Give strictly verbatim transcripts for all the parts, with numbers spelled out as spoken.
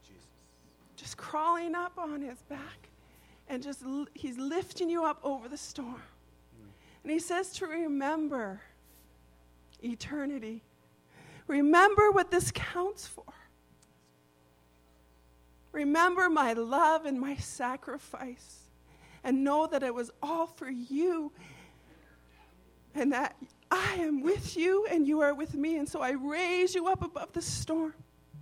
Just crawling up on his back. And just he's lifting you up over the storm. And he says to remember eternity. Remember what this counts for. Remember my love and my sacrifice. And know that it was all for you. And that I am with you and you are with me. And so I raise you up above the storm.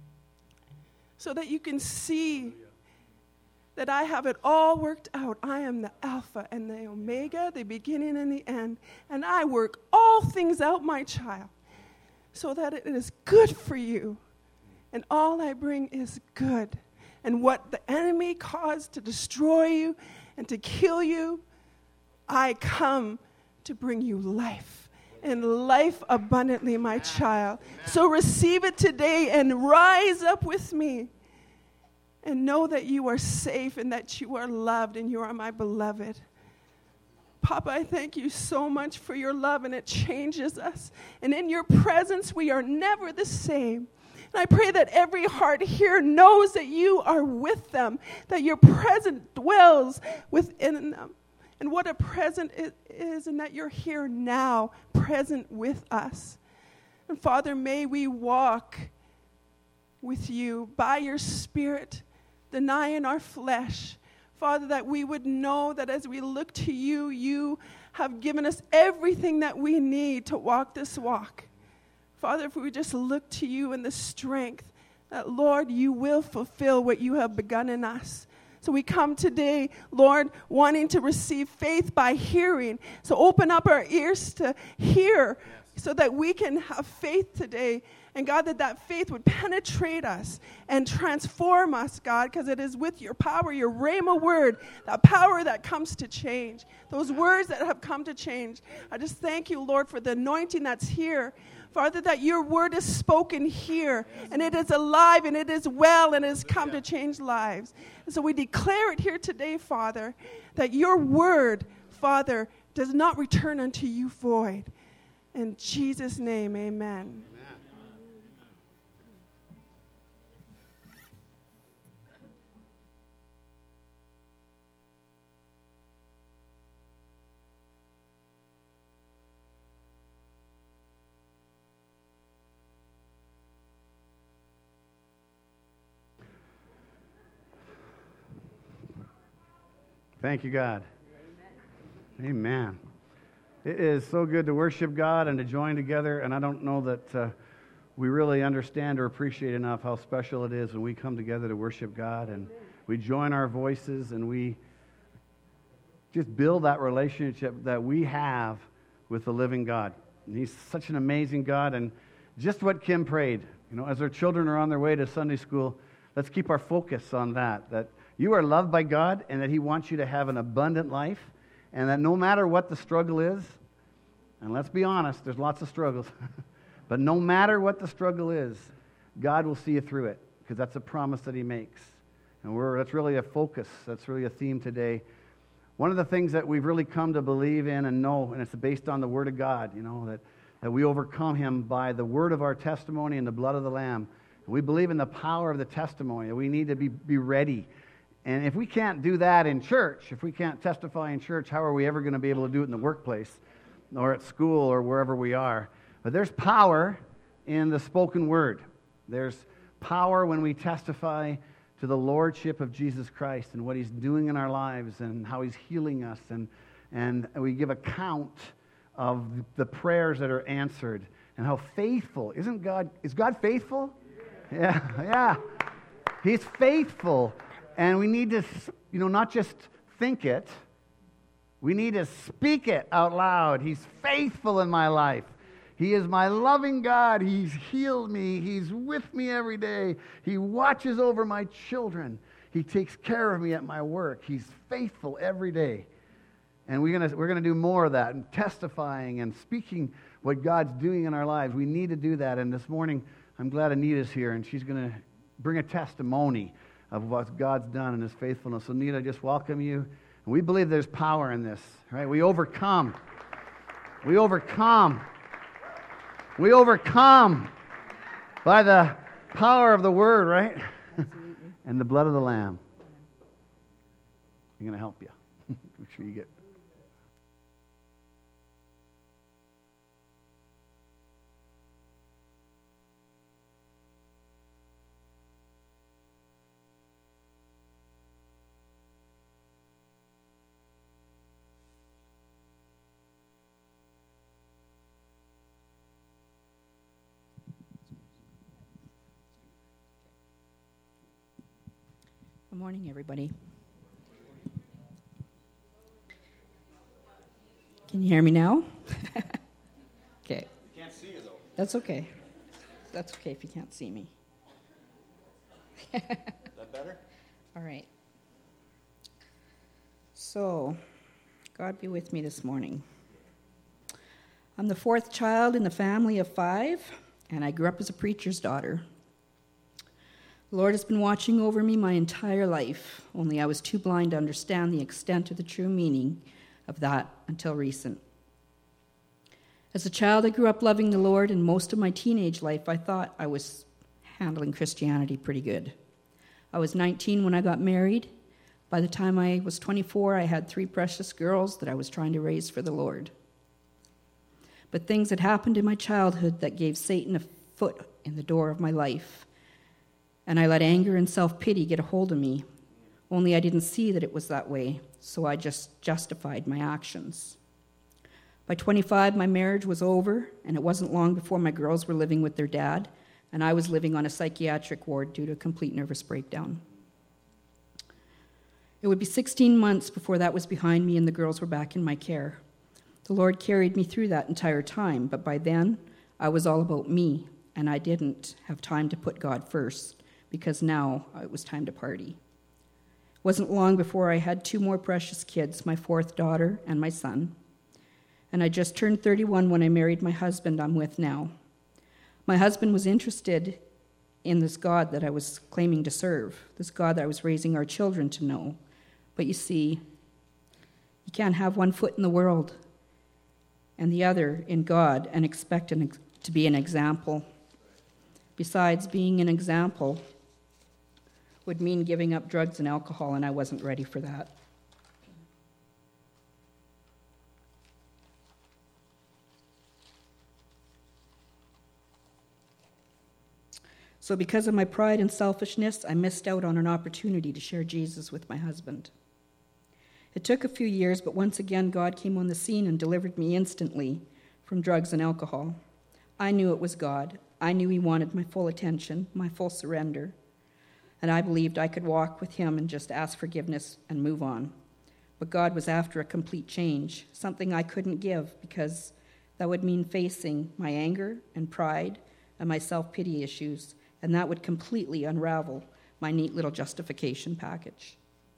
So that you can see that I have it all worked out. I am the Alpha and the Omega, the beginning and the end. And I work all things out, my child, so that it is good for you. And all I bring is good. And what the enemy caused to destroy you and to kill you, I come to bring you life. And life abundantly, my child. So receive it today and rise up with me. And know that you are safe and that you are loved and you are my beloved. Papa, I thank you so much for your love, and it changes us. And in your presence, we are never the same. And I pray that every heart here knows that you are with them, that your presence dwells within them. And what a present it is, and that you're here now, present with us. And Father, may we walk with you by your Spirit, denying our flesh. Father, that we would know that as we look to you, you have given us everything that we need to walk this walk. Father, if we just look to you in the strength, that, Lord, you will fulfill what you have begun in us. So we come today, Lord, wanting to receive faith by hearing. So open up our ears to hear, yes, so that we can have faith today. And God, that that faith would penetrate us and transform us, God, because it is with your power, your Rhema word, that power that comes to change. Those words that have come to change. I just thank you, Lord, for the anointing that's here. Father, that your word is spoken here, and it is alive, and it is well, and it has come to change lives. And so we declare it here today, Father, that your word, Father, does not return unto you void. In Jesus' name, amen. Thank you, God. Amen. Amen. It is so good to worship God and to join together, and I don't know that uh, we really understand or appreciate enough how special it is when we come together to worship God, and we join our voices and we just build that relationship that we have with the living God. And He's such an amazing God, and just what Kim prayed, you know, as our children are on their way to Sunday school, let's keep our focus on that, that you are loved by God, and that He wants you to have an abundant life, and that no matter what the struggle is, and let's be honest, there's lots of struggles, but no matter what the struggle is, God will see you through it, because that's a promise that He makes. And we're that's really a focus, that's really a theme today. One of the things that we've really come to believe in and know, and it's based on the Word of God, you know, that, that we overcome Him by the word of our testimony and the blood of the Lamb. And we believe in the power of the testimony, that we need to be, be ready. And if we can't do that in church, if we can't testify in church, how are we ever going to be able to do it in the workplace or at school or wherever we are? But there's power in the spoken word. There's power when we testify to the lordship of Jesus Christ and what He's doing in our lives and how He's healing us. And, and we give account of the prayers that are answered and how faithful. Isn't God, is God faithful? Yeah, yeah. He's faithful. And we need to, you know, not just think it. We need to speak it out loud. He's faithful in my life. He is my loving God. He's healed me. He's with me every day. He watches over my children. He takes care of me at my work. He's faithful every day. And we're gonna we're gonna do more of that, and testifying and speaking what God's doing in our lives. We need to do that. And this morning, I'm glad Anita's here, and she's going to bring a testimony of what God's done in His faithfulness. So, Anita, I just welcome you. And we believe there's power in this, right? We overcome. We overcome. We overcome by the power of the Word, right? and the blood of the Lamb. I'm going to help you. Make sure you get... Good morning, everybody. Can you hear me now? Okay. Can't see you, though. That's okay. That's okay if you can't see me. Is that better? All right. So, God be with me this morning. I'm the fourth child in the family of five, and I grew up as a preacher's daughter. The Lord has been watching over me my entire life, only I was too blind to understand the extent of the true meaning of that until recent. As a child, I grew up loving the Lord, and most of my teenage life, I thought I was handling Christianity pretty good. I was nineteen when I got married. By the time I was twenty-four, I had three precious girls that I was trying to raise for the Lord. But things had happened in my childhood that gave Satan a foot in the door of my life. And I let anger and self-pity get a hold of me, only I didn't see that it was that way, so I just justified my actions. By twenty-five, my marriage was over, and it wasn't long before my girls were living with their dad, and I was living on a psychiatric ward due to a complete nervous breakdown. It would be sixteen months before that was behind me and the girls were back in my care. The Lord carried me through that entire time, but by then, I was all about me, and I didn't have time to put God first, because now it was time to party. It wasn't long before I had two more precious kids, my fourth daughter and my son. And I just turned thirty-one when I married my husband I'm with now. My husband was interested in this God that I was claiming to serve, this God that I was raising our children to know. But you see, you can't have one foot in the world and the other in God and expect an ex- to be an example. Besides, being an example would mean giving up drugs and alcohol, and I wasn't ready for that. So because of my pride and selfishness, I missed out on an opportunity to share Jesus with my husband. It took a few years, but once again, God came on the scene and delivered me instantly from drugs and alcohol. I knew it was God. I knew he wanted my full attention, my full surrender. And I believed I could walk with him and just ask forgiveness and move on. But God was after a complete change, something I couldn't give because that would mean facing my anger and pride and my self-pity issues, and that would completely unravel my neat little justification package.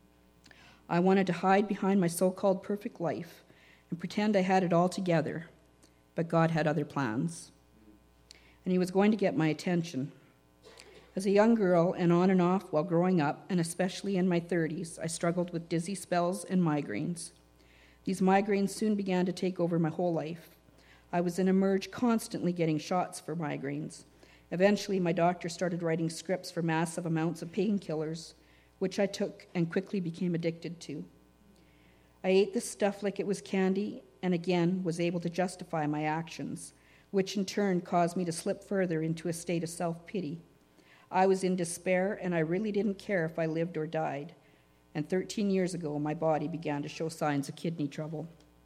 I wanted to hide behind my so-called perfect life and pretend I had it all together, but God had other plans. And he was going to get my attention. As a young girl, and on and off while growing up, and especially in my thirties, I struggled with dizzy spells and migraines. These migraines soon began to take over my whole life. I was in Emerge constantly getting shots for migraines. Eventually, my doctor started writing scripts for massive amounts of painkillers, which I took and quickly became addicted to. I ate this stuff like it was candy, and again was able to justify my actions, which in turn caused me to slip further into a state of self-pity. I was in despair, and I really didn't care if I lived or died. And thirteen years ago, my body began to show signs of kidney trouble.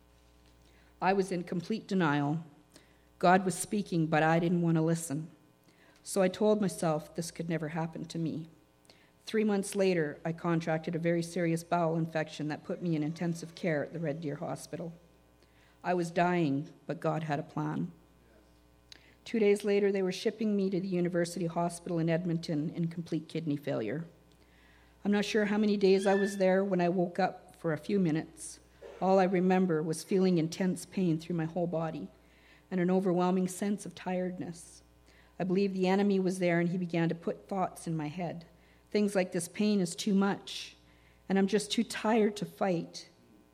I was in complete denial. God was speaking, but I didn't want to listen. So I told myself this could never happen to me. Three months later, I contracted a very serious bowel infection that put me in intensive care at the Red Deer Hospital. I was dying, but God had a plan. Two days later, they were shipping me to the University Hospital in Edmonton in complete kidney failure. I'm not sure how many days I was there when I woke up for a few minutes. All I remember was feeling intense pain through my whole body and an overwhelming sense of tiredness. I believe the enemy was there, and he began to put thoughts in my head. Things like, this pain is too much, and I'm just too tired to fight.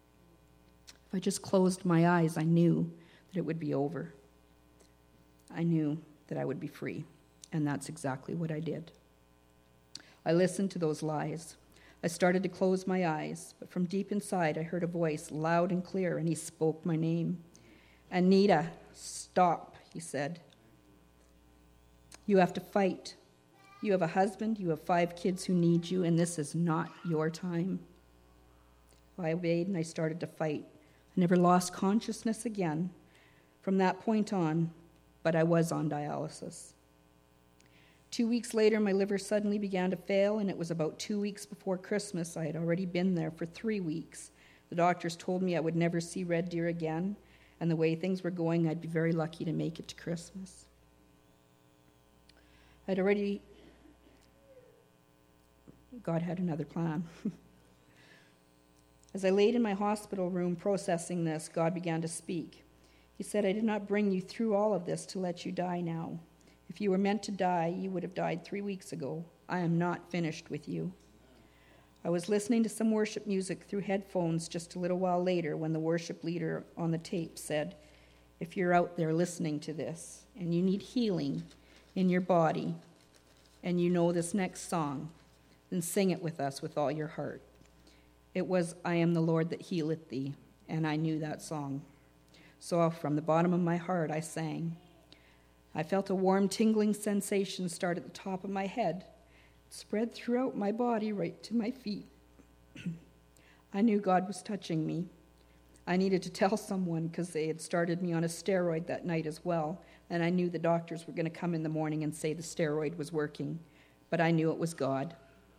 If I just closed my eyes, I knew that it would be over. I knew that I would be free, and that's exactly what I did. I I listened to those lies. I started to close my eyes, but from deep inside I heard a voice loud and clear, and he spoke my name. Anita, stop, he said. You have to fight. You have a husband, you have five kids who need you, and this is not your time. I obeyed and I started to fight. I never lost consciousness again from that point on, but I was on dialysis. Two weeks later, my liver suddenly began to fail, and it was about two weeks before Christmas. I had already been there for three weeks. The doctors told me I would never see Red Deer again, and the way things were going, I'd be very lucky to make it to Christmas. I'd already... God had another plan. As I laid in my hospital room processing this, God began to speak. He said, I did not bring you through all of this to let you die now. If you were meant to die, you would have died three weeks ago. I am not finished with you. I was listening to some worship music through headphones just a little while later when the worship leader on the tape said, if you're out there listening to this and you need healing in your body and you know this next song, then sing it with us with all your heart. It was, I am the Lord that healeth thee, and I knew that song. So from the bottom of my heart I sang. I felt a warm, tingling sensation start at the top of my head, spread throughout my body right to my feet. I knew God was touching me. I needed to tell someone because they had started me on a steroid that night as well, and I knew the doctors were going to come in the morning and say the steroid was working, but I knew it was God.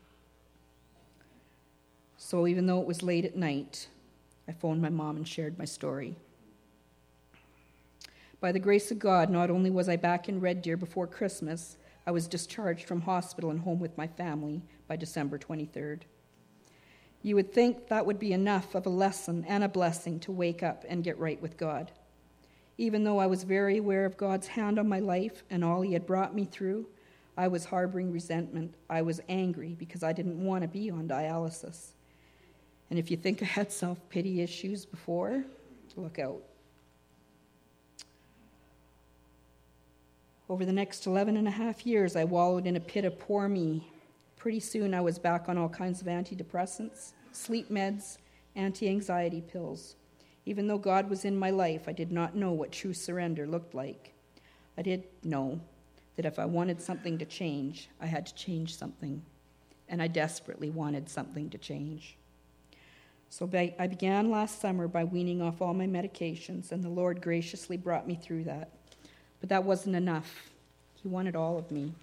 So even though it was late at night, I phoned my mom and shared my story. By the grace of God, not only was I back in Red Deer before Christmas, I was discharged from hospital and home with my family by December twenty-third. You would think that would be enough of a lesson and a blessing to wake up and get right with God. Even though I was very aware of God's hand on my life and all he had brought me through, I was harboring resentment. I was angry because I didn't want to be on dialysis. And if you think I had self-pity issues before, look out. Over the next eleven and a half years, I wallowed in a pit of poor me. Pretty soon, I was back on all kinds of antidepressants, sleep meds, anti-anxiety pills. Even though God was in my life, I did not know what true surrender looked like. I did know that if I wanted something to change, I had to change something. And I desperately wanted something to change. So I began last summer by weaning off all my medications, and the Lord graciously brought me through that. But that wasn't enough. He wanted all of me.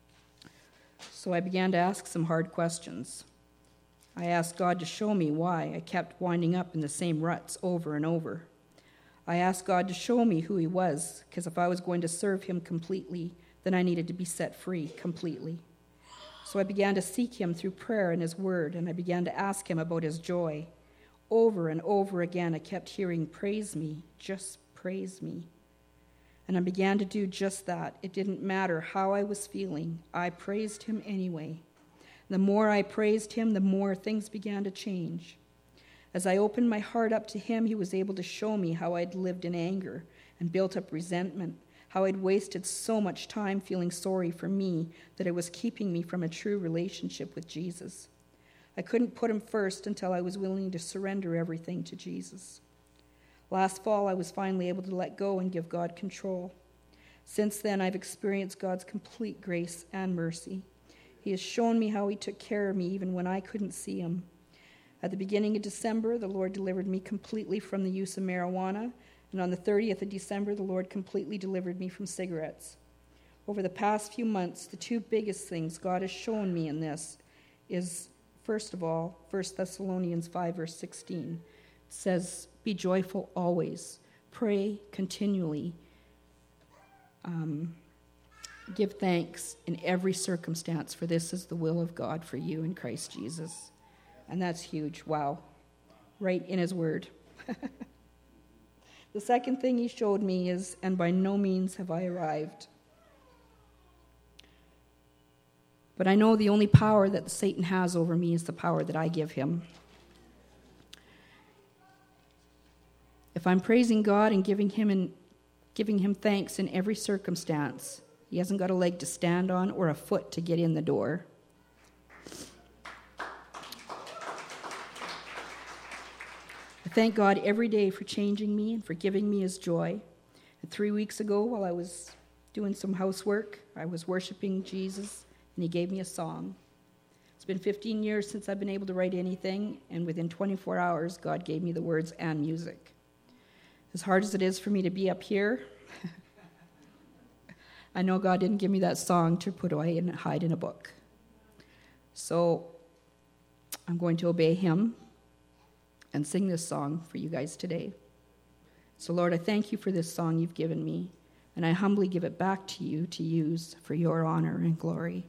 So I began to ask some hard questions. I asked God to show me why I kept winding up in the same ruts over and over. I asked God to show me who he was, because if I was going to serve him completely, then I needed to be set free completely. So I began to seek him through prayer and his word, and I began to ask him about his joy. Over and over again, I kept hearing, praise me, just praise me. And I began to do just that. It didn't matter how I was feeling. I praised him anyway. The more I praised him, the more things began to change. As I opened my heart up to him, he was able to show me how I'd lived in anger and built up resentment, how I'd wasted so much time feeling sorry for me that it was keeping me from a true relationship with Jesus. I couldn't put him first until I was willing to surrender everything to Jesus. Last fall, I was finally able to let go and give God control. Since then, I've experienced God's complete grace and mercy. He has shown me how he took care of me even when I couldn't see him. At the beginning of December, the Lord delivered me completely from the use of marijuana, and on the thirtieth of December, the Lord completely delivered me from cigarettes. Over the past few months, the two biggest things God has shown me in this is, first of all, First Thessalonians five, verse sixteen. It says, be joyful always, pray continually, um, give thanks in every circumstance, for this is the will of God for you in Christ Jesus. And that's huge. Wow. Right in his word. The second thing he showed me is, and by no means have I arrived. But I know the only power that Satan has over me is the power that I give him. If I'm praising God and giving him and giving him thanks in every circumstance, he hasn't got a leg to stand on or a foot to get in the door. thank God every day for changing me and for giving me his joy. And three weeks ago, while I was doing some housework, I was worshiping Jesus, and he gave me a song. It's been fifteen years since I've been able to write anything, and within twenty-four hours, God gave me the words and music. As hard as it is for me to be up here, I know God didn't give me that song to put away and hide in a book. So I'm going to obey him and sing this song for you guys today. So Lord, I thank you for this song you've given me, and I humbly give it back to you to use for your honor and glory.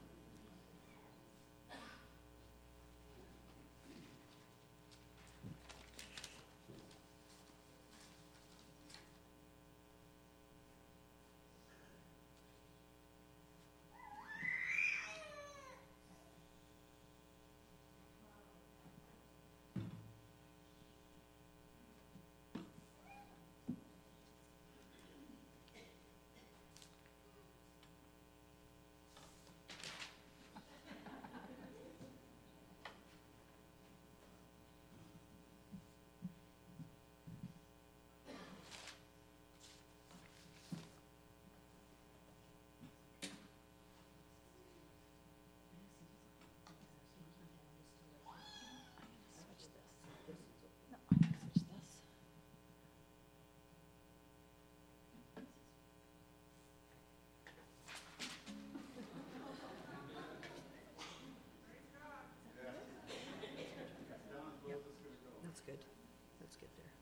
That's good. That's good there.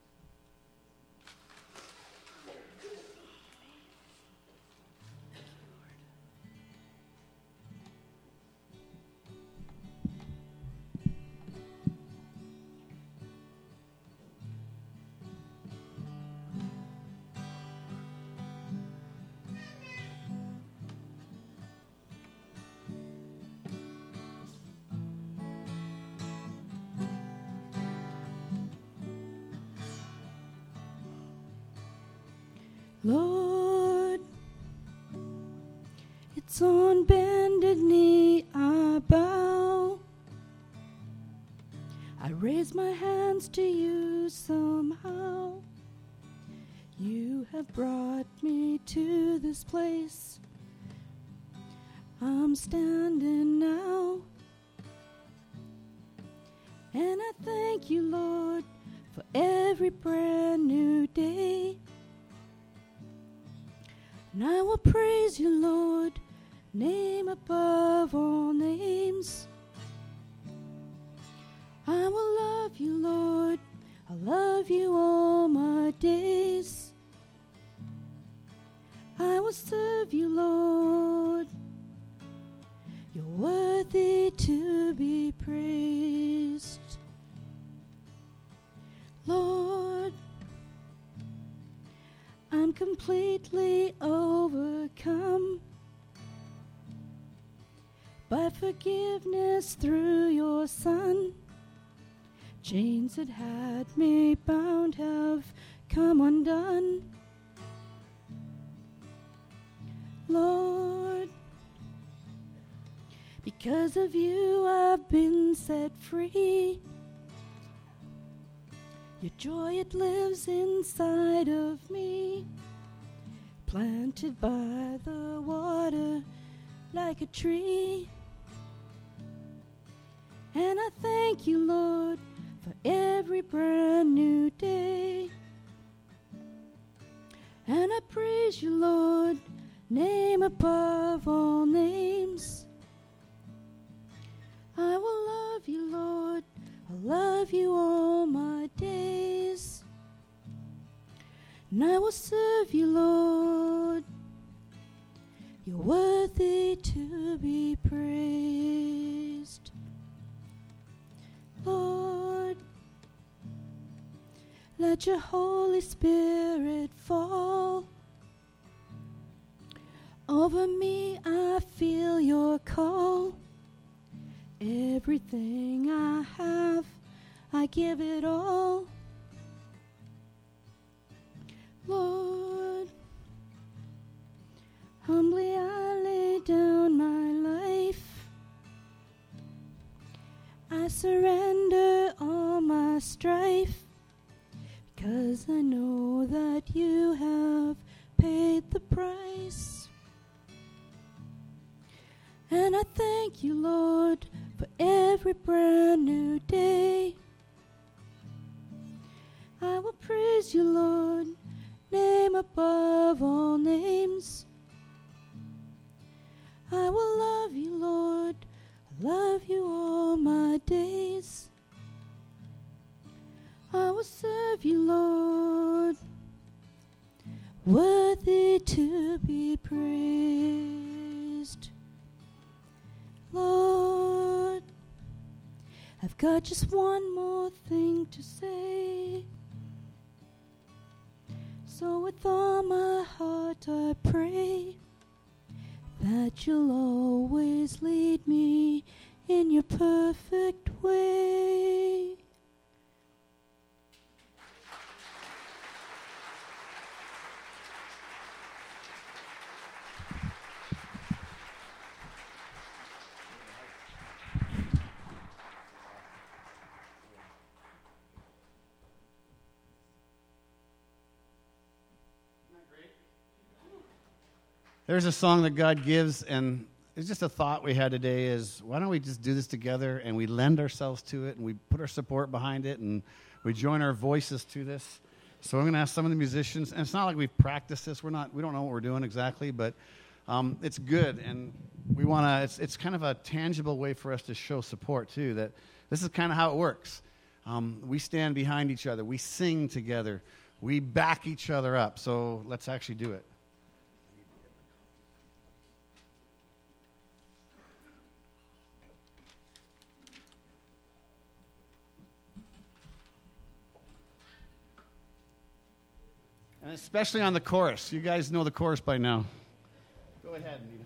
Lord, it's on bended knee I bow. I raise my hands to you somehow. You have brought me to this place. I'm standing now. And I thank you, Lord, for every brand new day. And I will praise you, Lord, name above all names. I will love you, Lord, I'll love you all my days. I will serve you, Lord, you're worthy to be praised. Lord, I'm completely overcome by forgiveness through your Son. Chains that had me bound have come undone. Lord, because of you I've been set free. Your joy, it lives inside of me, planted by the water like a tree. And I thank you, Lord, for every brand new day. And I praise you, Lord, name above all names. I will love you, Lord, I'll love you all my days. And I will serve you, Lord, you're worthy to be praised. Lord, let your Holy Spirit fall. Over me I feel your call. Everything I have, I give it all. Lord, humbly I lay down my life. I surrender all my strife. 'cause I know that you have paid the price. And I thank you, Lord, for every brand new day. I will praise you, Lord, name above all names. I will love you, Lord, love you all my days. I will serve you, Lord, worthy to be praised. Lord, I've got just one more thing to say. So with all my heart I pray that you'll always lead me in your perfect way. There's a song that God gives, and it's just a thought we had today is, why don't we just do this together, and we lend ourselves to it, and we put our support behind it, and we join our voices to this. So I'm going to ask some of the musicians, and it's not like we've practiced this. We're not, we don't know what we're doing exactly, but um, it's good, and we want to, it's, it's kind of a tangible way for us to show support, too, that this is kind of how it works. Um, we stand behind each other. We sing together. We back each other up. So let's actually do it. And especially on the chorus. You guys know the chorus by now. Go ahead, Nita.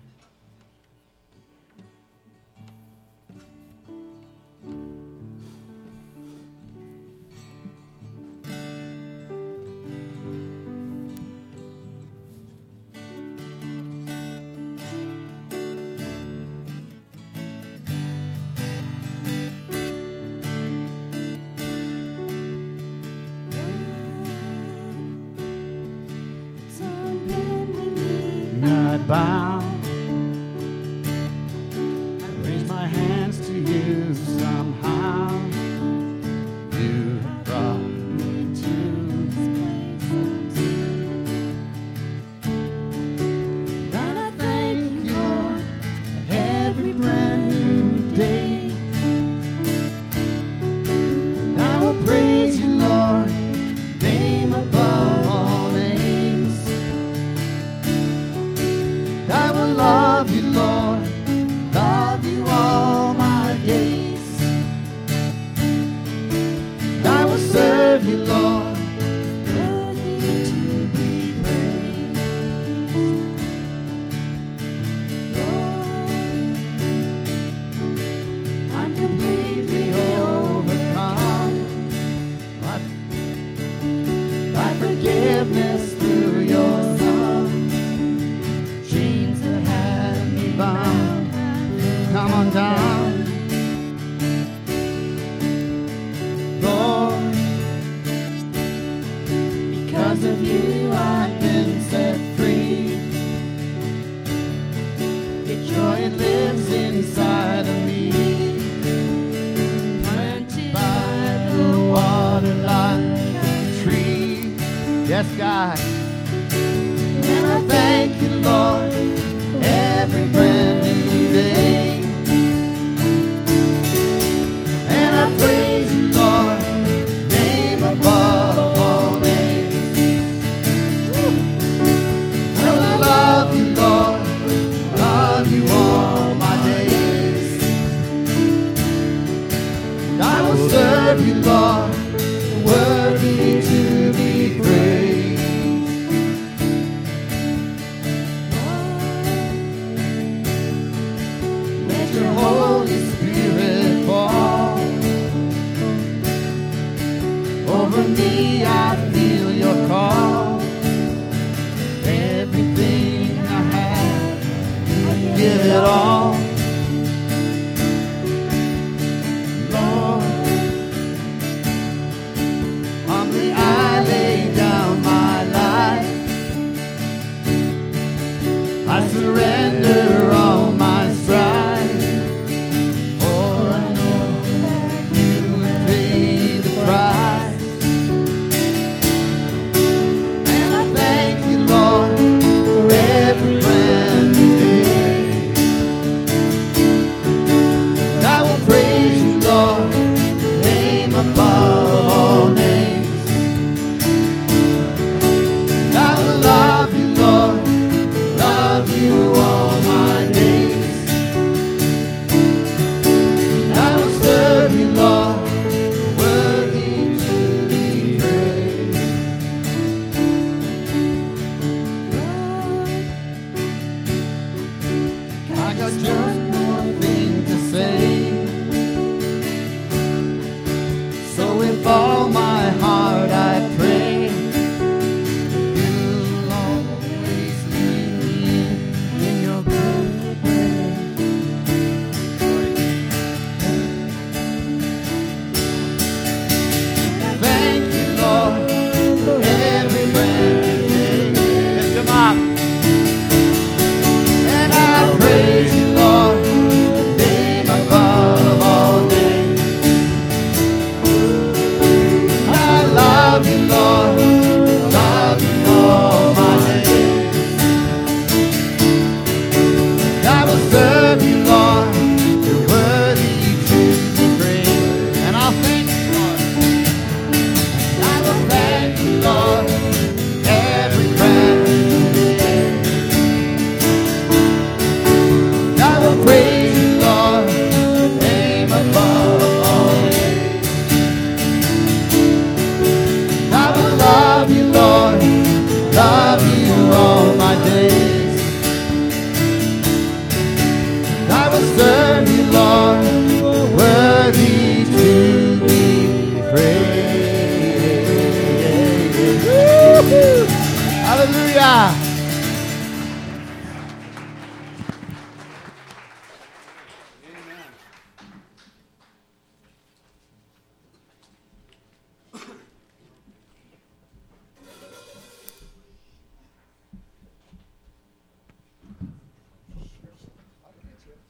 Bow. I raise my hands to you somehow. You brought me to this place. And I thank you, Lord, for every brand new day. And I will praise you, Lord, name above all names. I will love you, Lord, love you all my days. I will serve you, Lord, worthy to be praised. Lord, I'm completely overcome by, by forgiveness through your come on down, Lord. Because of you I've been set free. Your joy, it lives inside of me. Planted by the water like a tree. Yes, God. And I thank you, Lord, every brand new day. Praise you, Lord, name above all names. I will love you, Lord, love you all my days. I will serve you, Lord, worthy to be praised. Let your Holy Spirit fall over me. I feel your call. Everything I have, I give it all. Lord,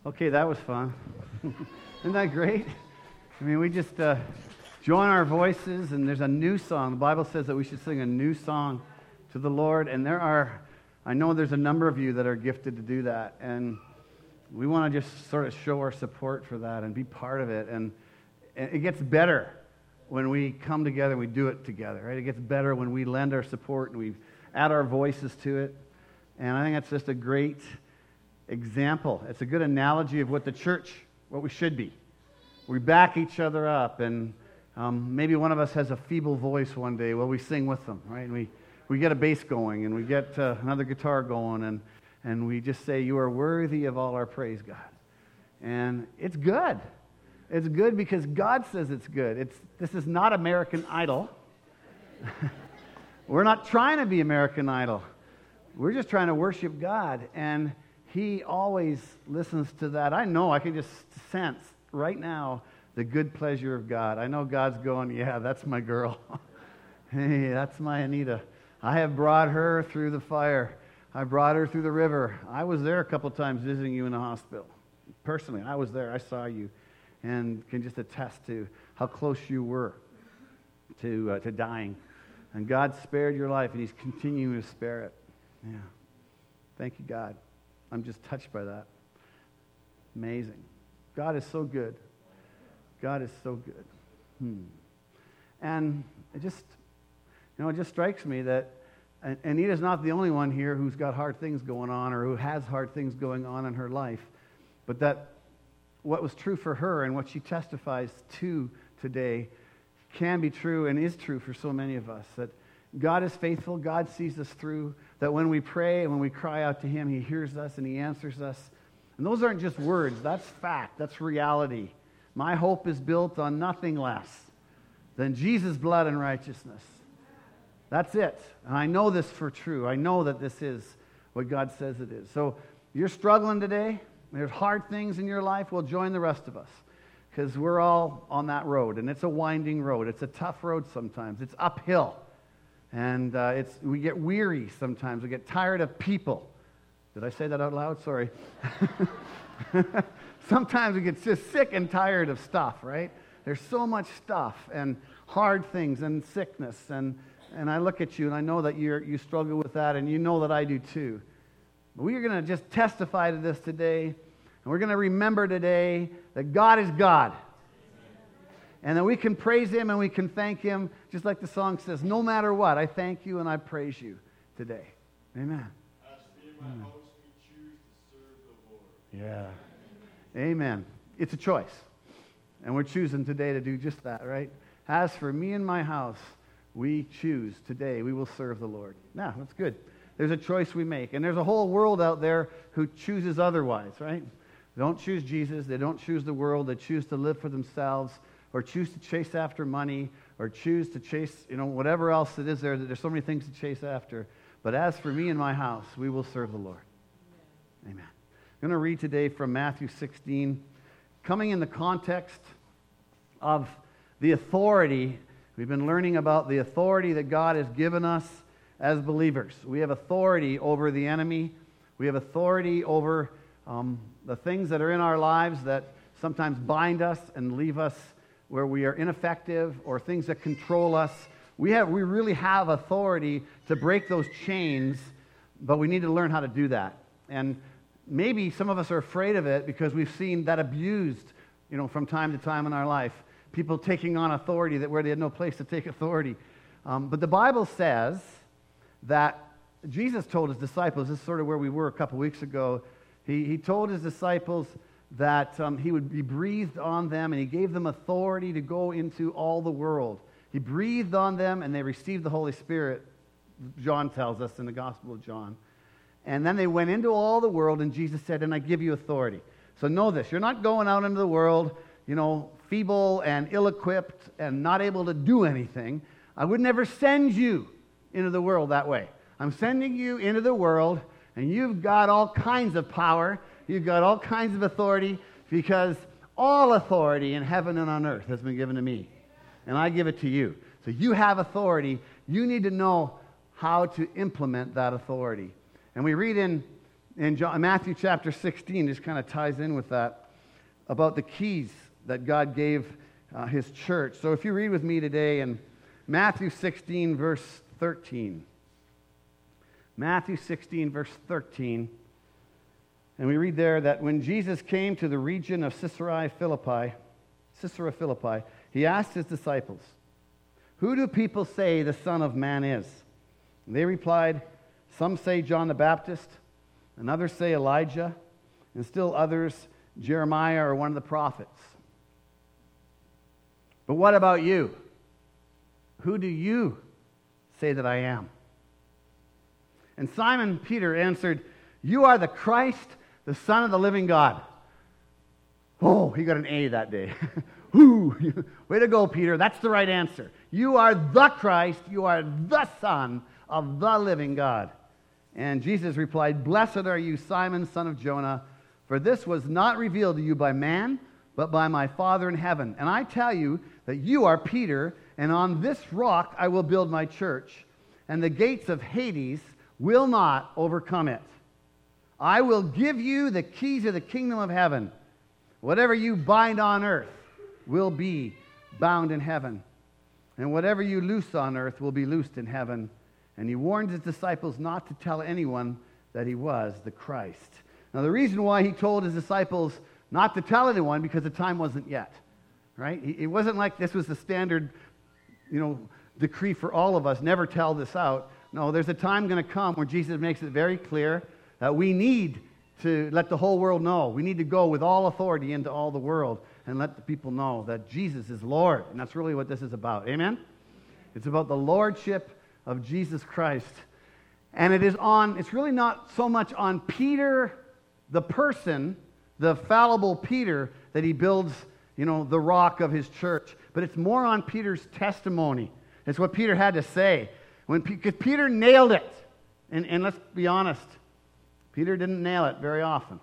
Okay, that was fun. Isn't that great? I mean, we just uh, join our voices, and there's a new song. The Bible says that we should sing a new song to the Lord, and there are, I know there's a number of you that are gifted to do that, and we want to just sort of show our support for that and be part of it, and it gets better when we come together and we do it together, right? It gets better when we lend our support and we add our voices to it, and I think that's just a great example. It's a good analogy of what the church, what we should be. We back each other up, and um, maybe one of us has a feeble voice one day. Well, we sing with them, right? And we, we get a bass going, and we get uh, another guitar going, and, and we just say, you are worthy of all our praise, God. And it's good. It's good because God says it's good. It's, this is not American Idol. We're not trying to be American Idol. We're just trying to worship God, and He always listens to that. I know, I can just sense right now the good pleasure of God. I know God's going, yeah, that's my girl. Hey, that's my Anita. I have brought her through the fire. I brought her through the river. I was there a couple times visiting you in the hospital. Personally, I was there. I saw you and can just attest to how close you were to uh, to dying. And God spared your life, and He's continuing to spare it. Yeah. Thank you, God. I'm just touched by that. Amazing. God is so good. God is so good. Hmm. And it just, you know, it just strikes me that Anita's not the only one here who's got hard things going on or who has hard things going on in her life, but that what was true for her and what she testifies to today can be true and is true for so many of us, that God is faithful, God sees us through, that when we pray and when we cry out to Him, He hears us and He answers us. And those aren't just words, that's fact, that's reality. My hope is built on nothing less than Jesus' blood and righteousness. That's it. And I know this for true. I know that this is what God says it is. So you're struggling today, there's hard things in your life, well, join the rest of us, because we're all on that road, and it's a winding road. It's a tough road sometimes. It's uphill. And uh, it's we get weary sometimes. We get tired of people. Did I say that out loud? Sorry. Sometimes we get just sick and tired of stuff, right? There's so much stuff and hard things and sickness. And, and I look at you and I know that you're, you struggle with that, and you know that I do too. But we are going to just testify to this today. And we're going to remember today that God is God. And that we can praise Him and we can thank Him, just like the song says, no matter what, I thank you and I praise you today. Amen. As for me and my house, we choose to serve the Lord. Yeah. Amen. It's a choice. And we're choosing today to do just that, right? As for me and my house, we choose today, we will serve the Lord. Yeah, that's good. There's a choice we make. And there's a whole world out there who chooses otherwise, right? They don't choose Jesus. They don't choose the world. They choose to live for themselves, or choose to chase after money, or choose to chase, you know, whatever else it is there. There's so many things to chase after. But as for me and my house, we will serve the Lord. Amen. I'm going to read today from Matthew sixteen, coming in the context of the authority. We've been learning about the authority that God has given us as believers. We have authority over the enemy. We have authority over um, the things that are in our lives that sometimes bind us and leave us where we are ineffective, or things that control us. We have, we really have authority to break those chains, but we need to learn how to do that. And maybe some of us are afraid of it because we've seen that abused, you know, from time to time in our life. People taking on authority that where they had no place to take authority. Um, but the Bible says that Jesus told His disciples, this is sort of where we were a couple weeks ago, He, he told His disciples that um, He would be breathed on them, and He gave them authority to go into all the world. He breathed on them, and they received the Holy Spirit, John tells us in the Gospel of John. And then they went into all the world, and Jesus said, and I give you authority. So know this, you're not going out into the world, you know, feeble and ill-equipped and not able to do anything. I would never send you into the world that way. I'm sending you into the world, and you've got all kinds of power. You've got all kinds of authority, because all authority in heaven and on earth has been given to me. And I give it to you. So you have authority. You need to know how to implement that authority. And we read in in John, Matthew chapter sixteen just kind of ties in with that, about the keys that God gave uh, his church. So if you read with me today in Matthew sixteen, verse thirteen. Matthew sixteen, verse thirteen. And we read there that when Jesus came to the region of Caesarea Philippi, Caesarea Philippi, he asked his disciples, "Who do people say the Son of Man is?" And they replied, "Some say John the Baptist, and others say Elijah, and still others Jeremiah or one of the prophets. But what about you? Who do you say that I am?" And Simon Peter answered, "You are the Christ, the Son of the living God." Oh, he got an A that day. Whoo! Way to go, Peter. That's the right answer. You are the Christ. You are the Son of the living God. And Jesus replied, "Blessed are you, Simon, son of Jonah, for this was not revealed to you by man, but by my Father in heaven. And I tell you that you are Peter, and on this rock I will build my church, and the gates of Hades will not overcome it. I will give you the keys of the kingdom of heaven. Whatever you bind on earth will be bound in heaven, and whatever you loose on earth will be loosed in heaven." And he warned his disciples not to tell anyone that he was the Christ. Now, the reason why he told his disciples not to tell anyone, because the time wasn't yet, right? It wasn't like this was the standard, you know, decree for all of us, never tell this out. No, there's a time going to come where Jesus makes it very clear that we need to let the whole world know. We need to go with all authority into all the world and let the people know that Jesus is Lord. And that's really what this is about. Amen? It's about the lordship of Jesus Christ. And it is on, it's really not so much on Peter, the person, the fallible Peter, that he builds, you know, the rock of his church. But it's more on Peter's testimony. It's what Peter had to say. When because Peter nailed it. And, and let's be honest, Peter didn't nail it very often.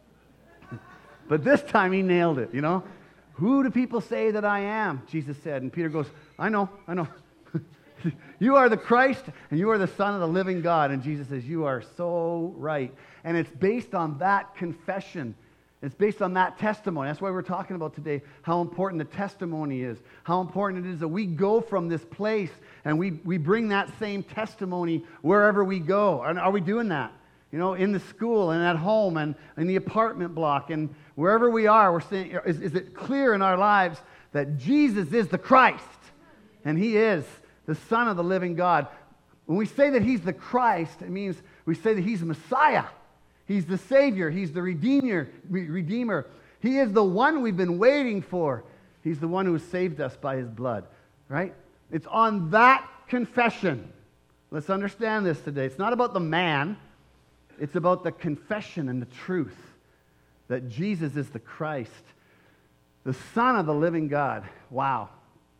But this time he nailed it, you know. "Who do people say that I am?" Jesus said. And Peter goes, "I know, I know. You are the Christ, and you are the Son of the living God." And Jesus says, "You are so right." And it's based on that confession. It's based on that testimony. That's why we're talking about today, how important the testimony is, how important it is that we go from this place and we, we bring that same testimony wherever we go. And are we doing that? You know, in the school and at home and in the apartment block and wherever we are, we're saying, is, is it clear in our lives that Jesus is the Christ and he is the Son of the living God? When we say that he's the Christ, it means we say that he's Messiah. He's the Savior. He's the Redeemer. Redeemer. He is the one we've been waiting for. He's the one who has saved us by his blood, right? It's on that confession. Let's understand this today. It's not about the man. It's about the confession and the truth that Jesus is the Christ, the Son of the living God. Wow.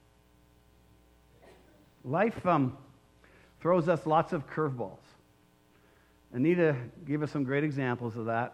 Life um, throws us lots of curveballs. Anita gave us some great examples of that.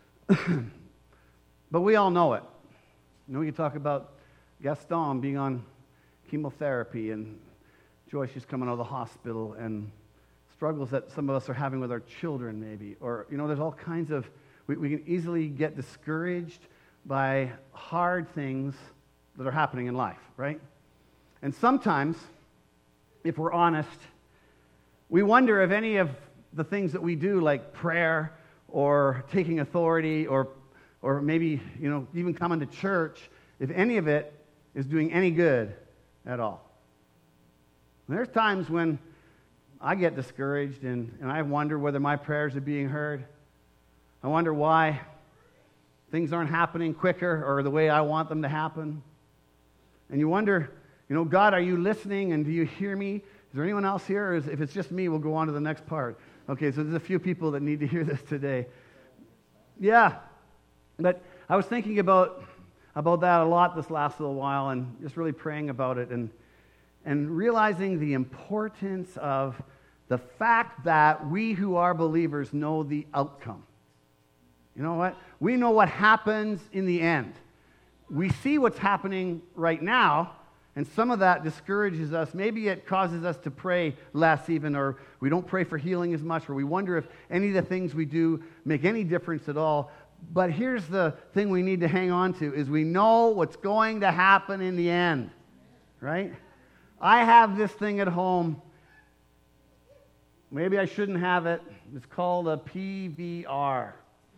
But we all know it. You know, you talk about Gaston being on chemotherapy and Joyce just coming out of the hospital and struggles that some of us are having with our children maybe. Or, you know, there's all kinds of, we, we can easily get discouraged by hard things that are happening in life, right? And sometimes, if we're honest, we wonder if any of the things that we do, like prayer or taking authority or or maybe, you know, even coming to church, if any of it is doing any good at all. And there's times when I get discouraged and, and I wonder whether my prayers are being heard. I wonder why things aren't happening quicker or the way I want them to happen. And you wonder, you know, God, are you listening and do you hear me? Is there anyone else here? Or is, if it's just me, we'll go on to the next part. Okay, so there's a few people that need to hear this today. Yeah, but I was thinking about about that a lot this last little while and just really praying about it and and realizing the importance of the fact that we who are believers know the outcome. You know what? We know what happens in the end. We see what's happening right now, And some of that discourages us. Maybe it causes us to pray less even, or we don't pray for healing as much, or we wonder if any of the things we do make any difference at all. But here's the thing we need to hang on to, is we know what's going to happen in the end, right? I have this thing at home. Maybe I shouldn't have it. It's called a P V R.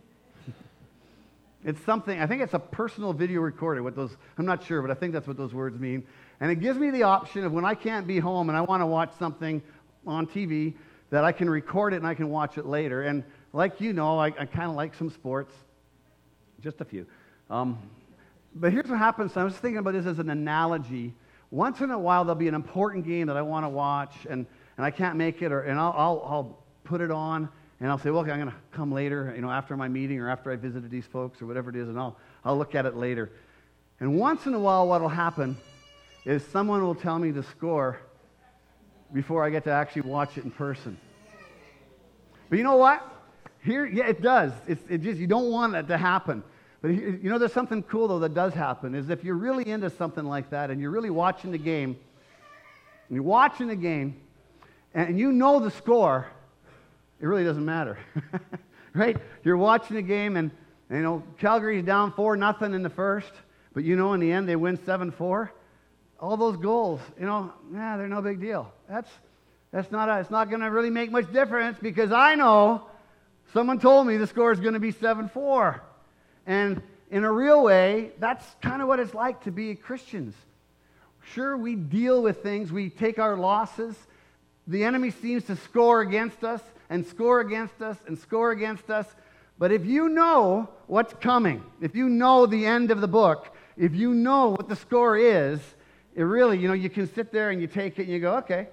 It's something, I think it's a personal video recorder. What those, I'm not sure, but I think that's what those words mean. And it gives me the option of when I can't be home and I want to watch something on T V, that I can record it and I can watch it later. And like you know, I, I kind of like some sports, just a few. Um, but here's what happens. I was thinking about this as an analogy. Once in a while, there'll be an important game that I want to watch, and, and I can't make it, or and I'll, I'll, I'll put it on, and I'll say, well, okay, I'm going to come later, you know, after my meeting or after I visited these folks or whatever it is, and I'll, I'll look at it later. And once in a while, what will happen is someone will tell me the score before I get to actually watch it in person. But you know what? Here, yeah, it does. It's it just, you don't want it to happen. But here, you know, there's something cool, though, that does happen, is if you're really into something like that and you're really watching the game, and you're watching the game, and you know the score, it really doesn't matter, right? You're watching the game, and, and you know, Calgary's down four nothing in the first, but you know in the end they win seven four. All those goals, you know, yeah, they're no big deal. That's that's not a, it's not going to really make much difference, because I know someone told me the score is going to be seven four. And in a real way, that's kind of what it's like to be Christians. Sure, we deal with things, we take our losses. The enemy seems to score against us and score against us and score against us. But if you know what's coming, if you know the end of the book, if you know what the score is, it really, you know, you can sit there and you take it and you go, okay,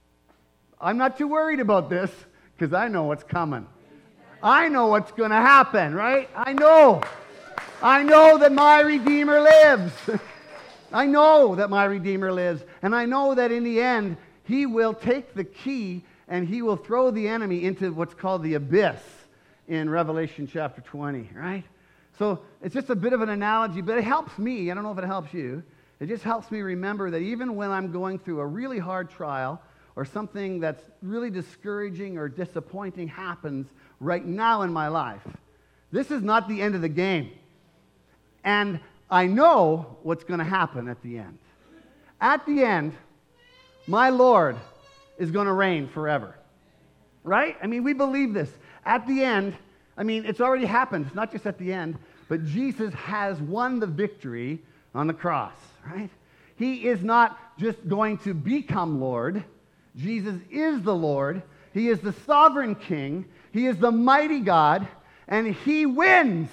I'm not too worried about this because I know what's coming. I know what's going to happen, right? I know. I know that my Redeemer lives. I know that my Redeemer lives. And I know that in the end, he will take the key and he will throw the enemy into what's called the abyss in Revelation chapter twenty, right? So it's just a bit of an analogy, but it helps me. I don't know if it helps you. It just helps me remember that even when I'm going through a really hard trial or something that's really discouraging or disappointing happens right now in my life, this is not the end of the game. And I know what's going to happen at the end. At the end, my Lord is going to reign forever. Right? I mean, we believe this. At the end, I mean, it's already happened. It's not just at the end, but Jesus has won the victory on the cross, right? He is not just going to become Lord. Jesus is the Lord. He is the sovereign King. He is the mighty God, and he wins.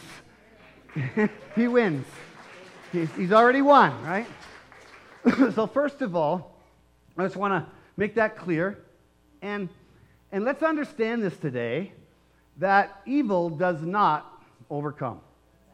He wins. He's, he's already won, right? So first of all, I just want to make that clear. And, and let's understand this today, that evil does not overcome.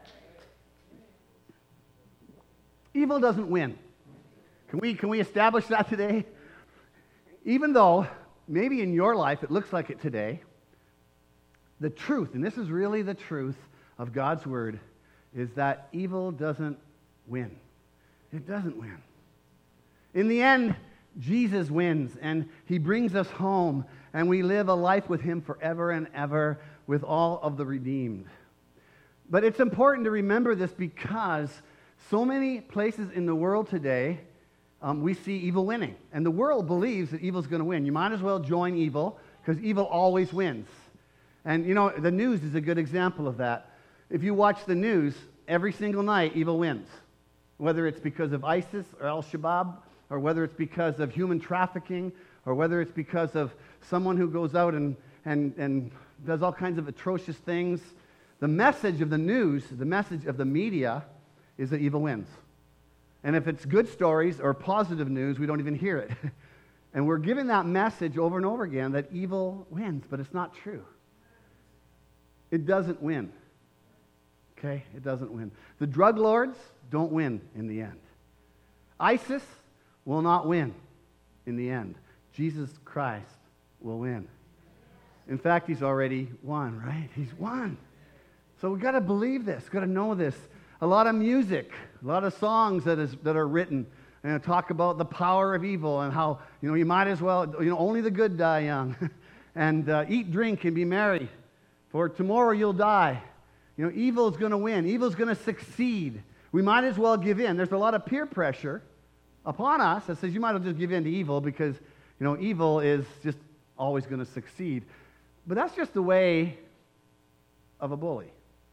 Evil doesn't win. Can we, can we establish that today? Even though maybe in your life it looks like it today, the truth, and this is really the truth of God's word, is that evil doesn't win. It doesn't win. In the end, Jesus wins, and he brings us home, and we live a life with him forever and ever with all of the redeemed. But it's important to remember this because so many places in the world today, um, we see evil winning. And the world believes that evil's going to win. You might as well join evil, because evil always wins. And, you know, the news is a good example of that. If you watch the news, every single night, evil wins. Whether it's because of ISIS or Al-Shabaab, or whether it's because of human trafficking, or whether it's because of someone who goes out and, and, and does all kinds of atrocious things. The message of the news, the message of the media, is that evil wins. And if it's good stories or positive news, we don't even hear it. And we're giving that message over and over again that evil wins, but it's not true. It doesn't win. Okay? It doesn't win. The drug lords don't win in the end. ISIS will not win in the end. Jesus Christ will win. In fact, he's already won, right? He's won. So we've got to believe this. We've got to know this. A lot of music, a lot of songs that is that are written you know, talk about the power of evil and how, you know, you might as well, you know, only the good die young. and uh, eat, drink, and be merry, for tomorrow you'll die. You know, evil is going to win. Evil is going to succeed. We might as well give in. There's a lot of peer pressure upon us that says you might as well just give in to evil because, you know, evil is just always going to succeed. But that's just the way of a bully.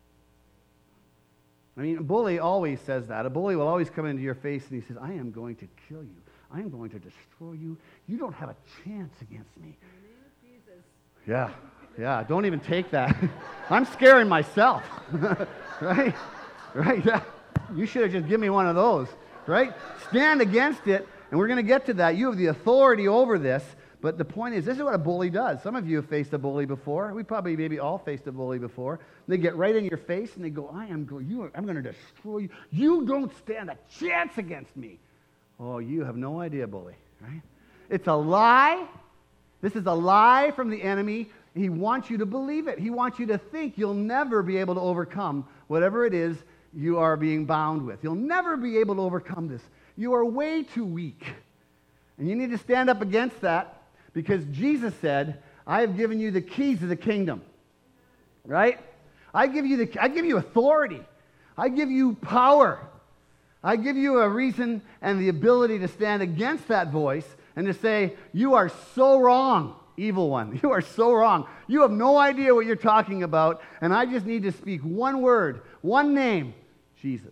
I mean, a bully always says that. A bully will always come into your face and he says, I am going to kill you. I am going to destroy you. You don't have a chance against me. Yeah, yeah, don't even take that. I'm scaring myself. right? Right? Yeah. You should have just given me one of those. Right? Stand against it, and we're going to get to that. You have the authority over this, but the point is, this is what a bully does. Some of you have faced a bully before. We probably maybe all faced a bully before. They get right in your face, and they go, I am going, you are, I'm going to destroy you. You don't stand a chance against me. Oh, you have no idea, bully. Right? It's a lie. This is a lie from the enemy. He wants you to believe it. He wants you to think you'll never be able to overcome whatever it is you are being bound with. You'll never be able to overcome this. You are way too weak. And you need to stand up against that because Jesus said, I have given you the keys of the kingdom. Right? I give you the I give you authority. I give you power. I give you a reason and the ability to stand against that voice and to say, you are so wrong, evil one. You are so wrong. You have no idea what you're talking about, and I just need to speak one word, one name, Jesus.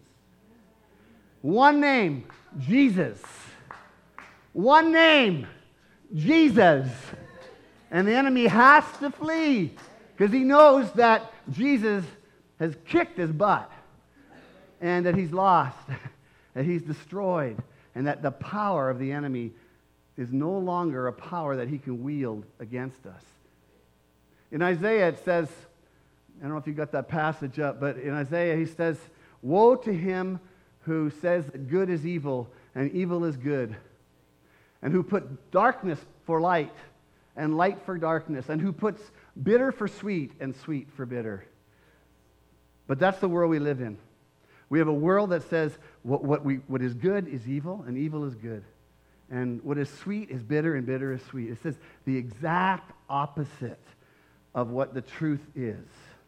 One name, Jesus. One name, Jesus. And the enemy has to flee because he knows that Jesus has kicked his butt and that he's lost, that he's destroyed, and that the power of the enemy is no longer a power that he can wield against us. In Isaiah it says, I don't know if you got that passage up, but in Isaiah he says, woe to him who says that good is evil and evil is good, and who put darkness for light and light for darkness, and who puts bitter for sweet and sweet for bitter. But that's the world we live in. We have a world that says what, what, we, what is good is evil and evil is good. And what is sweet is bitter, and bitter is sweet. It says the exact opposite of what the truth is.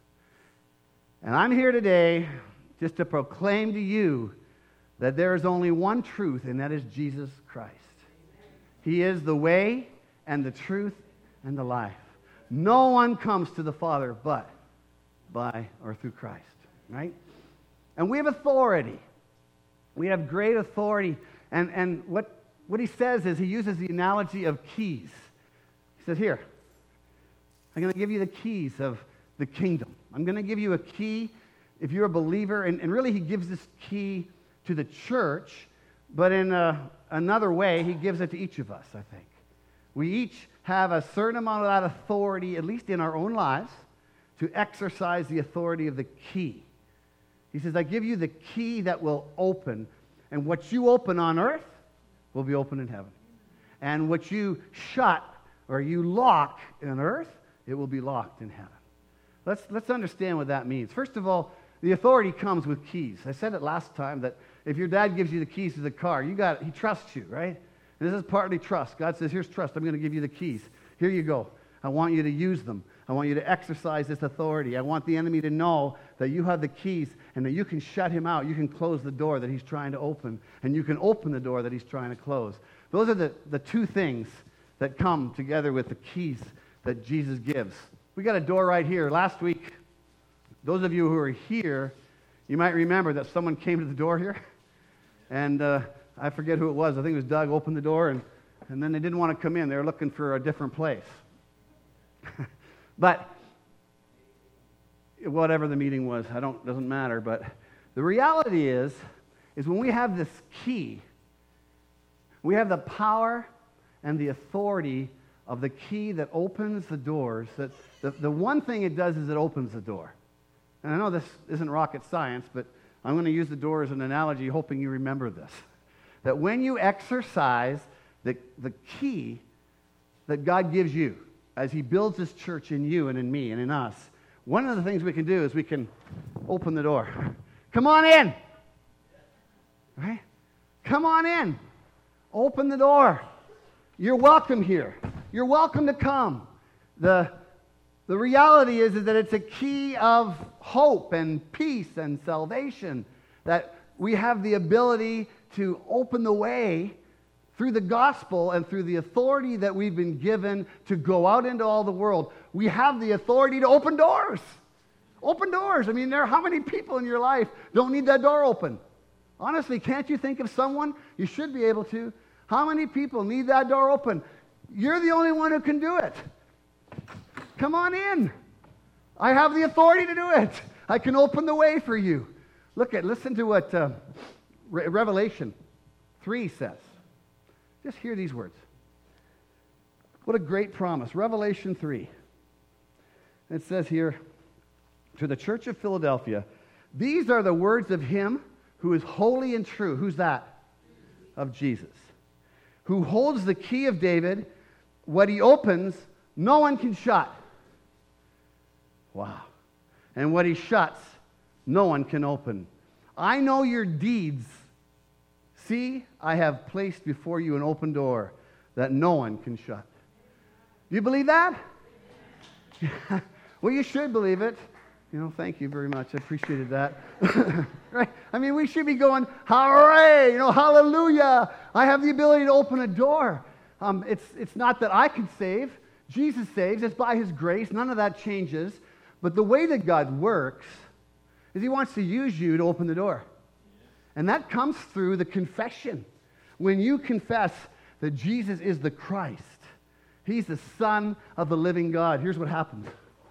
And I'm here today just to proclaim to you that there is only one truth, and that is Jesus Christ. He is the way and the truth and the life. No one comes to the Father but by or through Christ, right? And we have authority. We have great authority. And, and what What he says is he uses the analogy of keys. He says, here, I'm going to give you the keys of the kingdom. I'm going to give you a key if you're a believer. And, and really he gives this key to the church, but in a, another way he gives it to each of us, I think. We each have a certain amount of that authority, at least in our own lives, to exercise the authority of the key. He says, I give you the key that will open, and what you open on earth will be open in heaven. And what you shut or you lock on earth, it will be locked in heaven. Let's, let's understand what that means. First of all, the authority comes with keys. I said it last time that if your dad gives you the keys to the car, you got he trusts you, right? And this is partly trust. God says, here's trust. I'm going to give you the keys. Here you go. I want you to use them. I want you to exercise this authority. I want the enemy to know that you have the keys and that you can shut him out. You can close the door that he's trying to open, and you can open the door that he's trying to close. Those are the, the two things that come together with the keys that Jesus gives. We got a door right here. Last week, those of you who are here, you might remember that someone came to the door here, and uh, I forget who it was. I think it was Doug opened the door, and, and then they didn't want to come in. They were looking for a different place. But whatever the meeting was, I don't doesn't matter. But the reality is, is when we have this key, we have the power and the authority of the key that opens the doors. That the, the one thing it does is it opens the door. And I know this isn't rocket science, but I'm going to use the door as an analogy, hoping you remember this. That when you exercise the, the key that God gives you, as he builds this church in you and in me and in us, one of the things we can do is we can open the door. Come on in. Right? Come on in. Open the door. You're welcome here. You're welcome to come. The, the reality is, is that it's a key of hope and peace and salvation, that we have the ability to open the way through the gospel and through the authority that we've been given to go out into all the world. We have the authority to open doors. Open doors. I mean, there are how many people in your life don't need that door open? Honestly, can't you think of someone? You should be able to. How many people need that door open? You're the only one who can do it. Come on in. I have the authority to do it. I can open the way for you. Look at, listen to what uh, Re- Revelation three says. Just hear these words. What a great promise. Revelation three. It says here, to the church of Philadelphia, these are the words of him who is holy and true. Who's that? Of Jesus. Who holds the key of David. What he opens, no one can shut. Wow. And what he shuts, no one can open. I know your deeds. See, I have placed before you an open door that no one can shut. Do you believe that? Well, you should believe it. You know, thank you very much. I appreciated that. Right? I mean, we should be going, hooray, you know, hallelujah. I have the ability to open a door. Um, it's, it's not that I can save. Jesus saves. It's by his grace. None of that changes. But the way that God works is he wants to use you to open the door. And that comes through the confession. When you confess that Jesus is the Christ, he's the Son of the living God, here's what happens.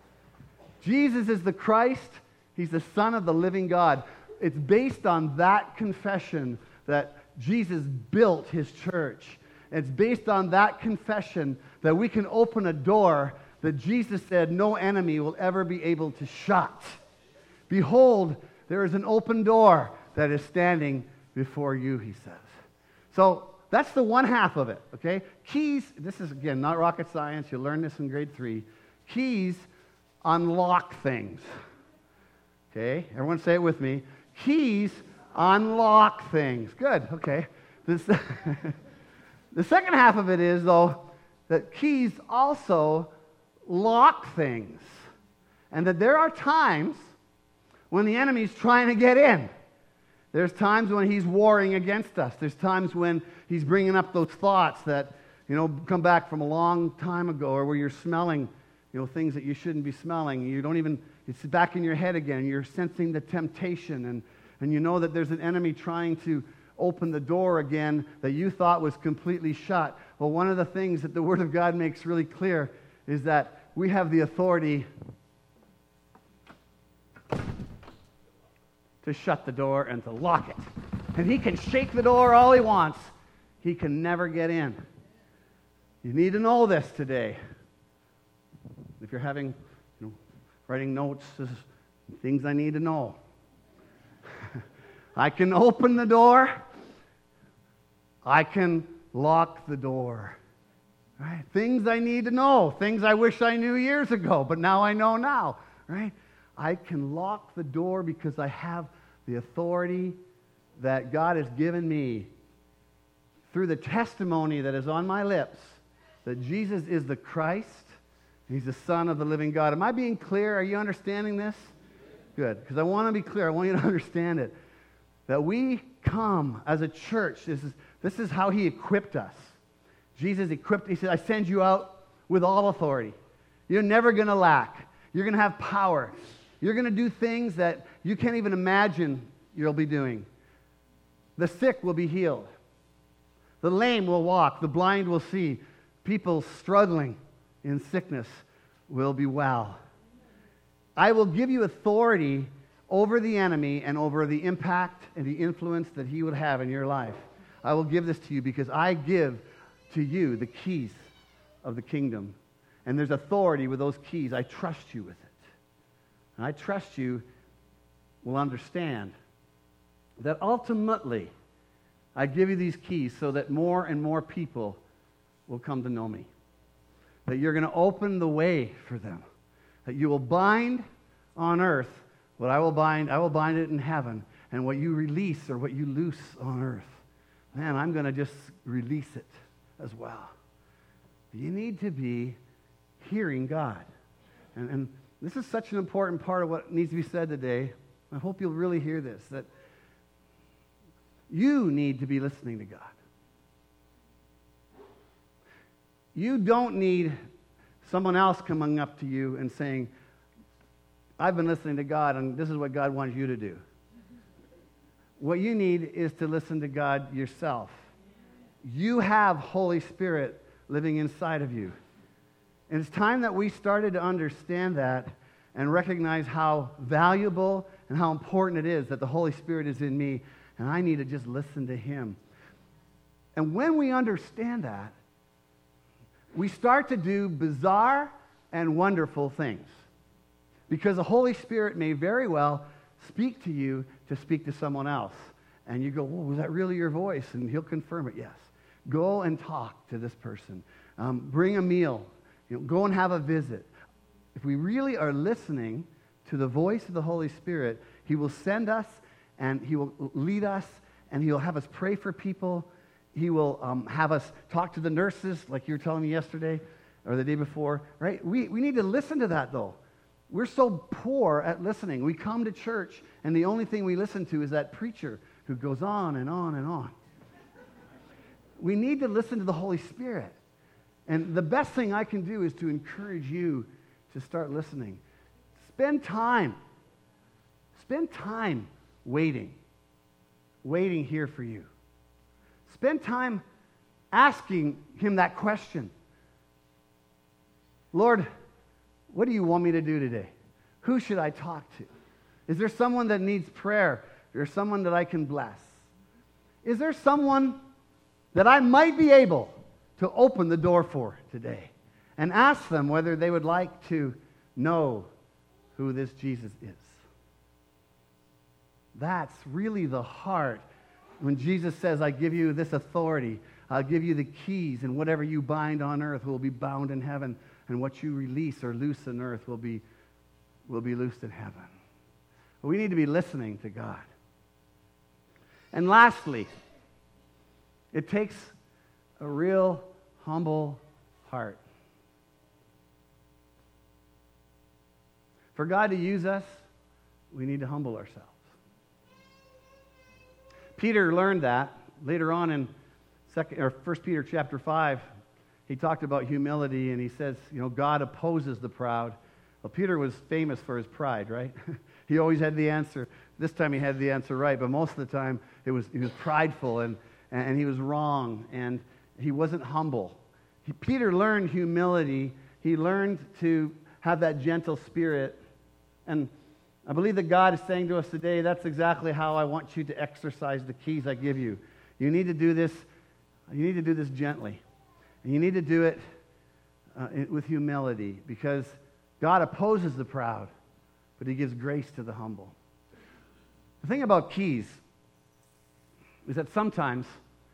Jesus is the Christ. He's the Son of the living God. It's based on that confession that Jesus built his church. It's based on that confession that we can open a door that Jesus said no enemy will ever be able to shut. Behold, there is an open door that is standing before you, he says. So that's the one half of it, okay? Keys, this is, again, not rocket science. You learned this in grade three. Keys unlock things. Okay? Everyone say it with me. Keys unlock things. Good, okay. This, the second half of it is, though, that keys also lock things. And that there are times when the enemy's trying to get in. There's times when he's warring against us. There's times when he's bringing up those thoughts that, you know, come back from a long time ago, or where you're smelling, you know, things that you shouldn't be smelling. You don't even, it's back in your head again. You're sensing the temptation, and, and you know that there's an enemy trying to open the door again that you thought was completely shut. Well, one of the things that the Word of God makes really clear is that we have the authority to shut the door and to lock it. And he can shake the door all he wants. He can never get in. You need to know this today. If you're having, you know, writing notes, this is things I need to know. I can open the door. I can lock the door. Right? Things I need to know. Things I wish I knew years ago, but now I know now. Right? I can lock the door because I have the authority that God has given me through the testimony that is on my lips that Jesus is the Christ. He's the Son of the living God. Am I being clear? Are you understanding this? Good, because I want to be clear. I want you to understand it. That we come as a church. This is, this is how he equipped us. Jesus equipped, he said, I send you out with all authority. You're never going to lack. You're going to have power. You're going to do things that you can't even imagine you'll be doing. The sick will be healed. The lame will walk. The blind will see. People struggling in sickness will be well. I will give you authority over the enemy and over the impact and the influence that he would have in your life. I will give this to you because I give to you the keys of the kingdom. And there's authority with those keys. I trust you with it. And I trust you will understand that ultimately I give you these keys so that more and more people will come to know me. That you're going to open the way for them. That you will bind on earth what I will bind, I will bind it in heaven. And what you release or what you loose on earth, man, I'm going to just release it as well. You need to be hearing God. And, and this is such an important part of what needs to be said today. I hope you'll really hear this, that you need to be listening to God. You don't need someone else coming up to you and saying, I've been listening to God, and this is what God wants you to do. What you need is to listen to God yourself. You have Holy Spirit living inside of you. And it's time that we started to understand that and recognize how valuable and how important it is that the Holy Spirit is in me, and I need to just listen to Him. And when we understand that, we start to do bizarre and wonderful things. Because the Holy Spirit may very well speak to you to speak to someone else. And you go, oh, was that really your voice? And He'll confirm it, yes. Go and talk to this person. Um, bring a meal. You know, go and have a visit. If we really are listening to the voice of the Holy Spirit, He will send us and He will lead us and He will have us pray for people. He will um, have us talk to the nurses like you were telling me yesterday or the day before, right? We, we need to listen to that, though. We're so poor at listening. We come to church, and the only thing we listen to is that preacher who goes on and on and on. We need to listen to the Holy Spirit. And the best thing I can do is to encourage you to start listening. Spend time. Spend time waiting. Waiting here for you. Spend time asking Him that question. Lord, what do you want me to do today? Who should I talk to? Is there someone that needs prayer? Is there someone that I can bless? Is there someone that I might be able to open the door for today? And ask them whether they would like to know who this Jesus is. That's really the heart. When Jesus says, I give you this authority, I'll give you the keys, and whatever you bind on earth will be bound in heaven, and what you release or loose on earth will be, will be loosed in heaven. We need to be listening to God. And lastly, it takes a real humble heart. For God to use us, we need to humble ourselves. Peter learned that later on in second or First Peter chapter five. He talked about humility, and he says, you know, God opposes the proud. Well, Peter was famous for his pride, right? He always had the answer. This time he had the answer right, but most of the time it was he was prideful and and he was wrong and he wasn't humble. He, Peter learned humility. He learned to have that gentle spirit, and I believe that God is saying to us today, that's exactly how I want you to exercise the keys I give you. You need to do this, you need to do this gently. And you need to do it uh, with humility, because God opposes the proud, but He gives grace to the humble. The thing about keys is that sometimes,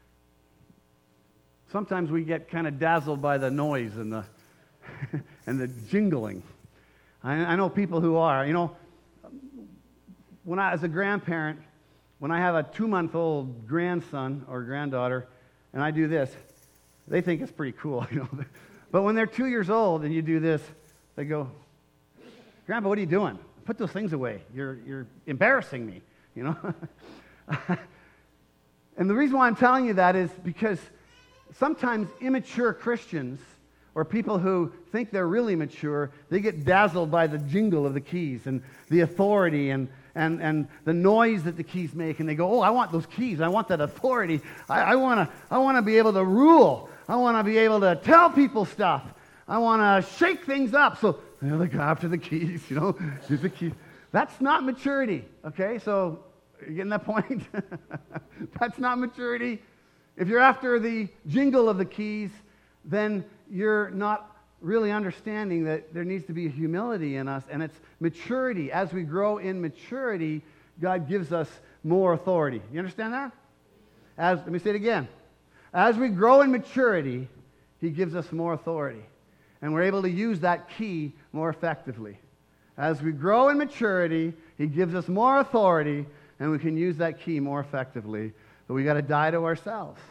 sometimes we get kind of dazzled by the noise and the and the jingling. I, I know people who are, you know, when I, as a grandparent, when I have a two-month-old grandson or granddaughter, and I do this, they think it's pretty cool, you know. But when they're two years old and you do this, they go, Grandpa, what are you doing? Put those things away. You're you're embarrassing me, you know. And the reason why I'm telling you that is because sometimes immature Christians or people who think they're really mature, they get dazzled by the jingle of the keys and the authority and and, and the noise that the keys make, and they go, oh, I want those keys. I want that authority. I, I want to I want to be able to rule. I want to be able to tell people stuff. I want to shake things up. So you know, they go after the keys, you know. Here's the key. That's not maturity, okay? So you getting that point? That's not maturity. If you're after the jingle of the keys, then you're not really understanding that there needs to be humility in us, and it's maturity. As we grow in maturity, God gives us more authority. You understand that? As let me say it again. As we grow in maturity, He gives us more authority, and we're able to use that key more effectively. As we grow in maturity, He gives us more authority, and we can use that key more effectively. But we got to die to ourselves.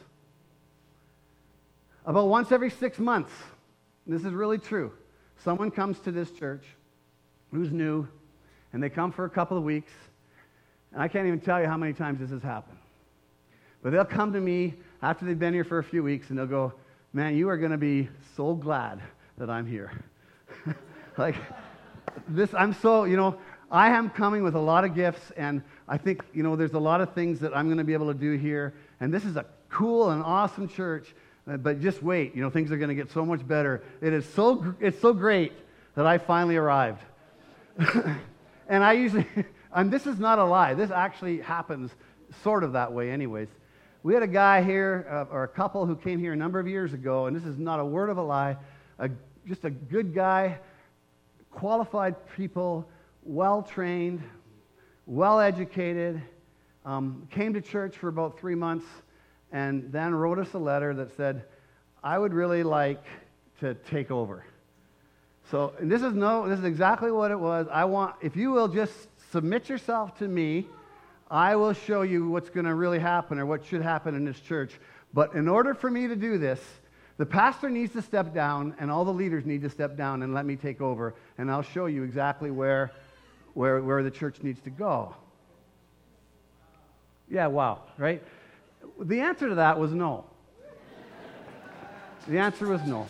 About once every six months, this is really true, someone comes to this church who's new, and they come for a couple of weeks, and I can't even tell you how many times this has happened. But they'll come to me after they've been here for a few weeks, and they'll go, man, you are going to be so glad that I'm here. Like, this, I'm so, you know, I am coming with a lot of gifts, and I think, you know, there's a lot of things that I'm going to be able to do here, and this is a cool and awesome church, but just wait, you know, things are going to get so much better. It is so, it's so great that I finally arrived. And I usually, and this is not a lie, this actually happens sort of that way anyways. We had a guy here, uh, or a couple who came here a number of years ago, and this is not a word of a lie, a, just a good guy, qualified people, well-trained, well-educated, um, came to church for about three months, and then wrote us a letter that said, I would really like to take over. So, and this is no, this is exactly what it was. I want, if you will just submit yourself to me, I will show you what's going to really happen or what should happen in this church. But in order for me to do this, the pastor needs to step down and all the leaders need to step down and let me take over, and I'll show you exactly where, where, where the church needs to go. Yeah, wow, right? The answer to that was no. The answer was no.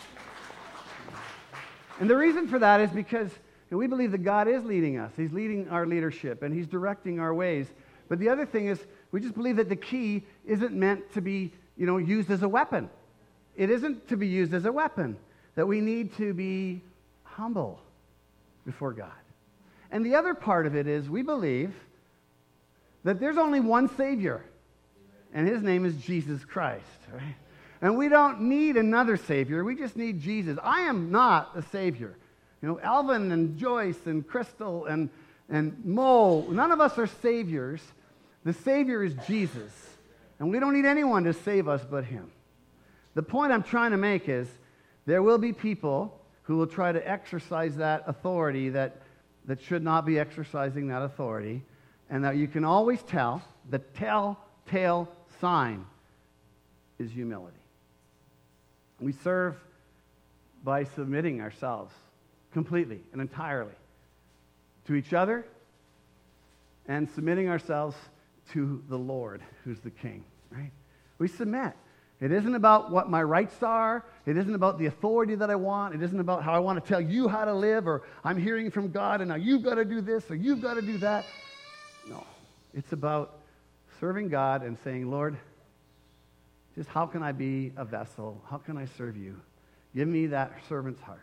And the reason for that is because we believe that God is leading us. He's leading our leadership, and He's directing our ways. But the other thing is, we just believe that the key isn't meant to be, you know, used as a weapon. It isn't to be used as a weapon. That we need to be humble before God. And the other part of it is, we believe that there's only one Savior, and His name is Jesus Christ, right? And we don't need another Savior. We just need Jesus. I am not a Savior. You know, Alvin and Joyce and Crystal and, and Mo, none of us are Saviors. The Savior is Jesus. And we don't need anyone to save us but Him. The point I'm trying to make is there will be people who will try to exercise that authority that, that should not be exercising that authority, and that you can always tell, the telltale sign is humility. We serve by submitting ourselves completely and entirely to each other and submitting ourselves to the Lord, who's the King, right? We submit. It isn't about what my rights are. It isn't about the authority that I want. It isn't about how I want to tell you how to live, or I'm hearing from God and now you've got to do this or you've got to do that. No. It's about serving God and saying, Lord, just how can I be a vessel? How can I serve you? Give me that servant's heart.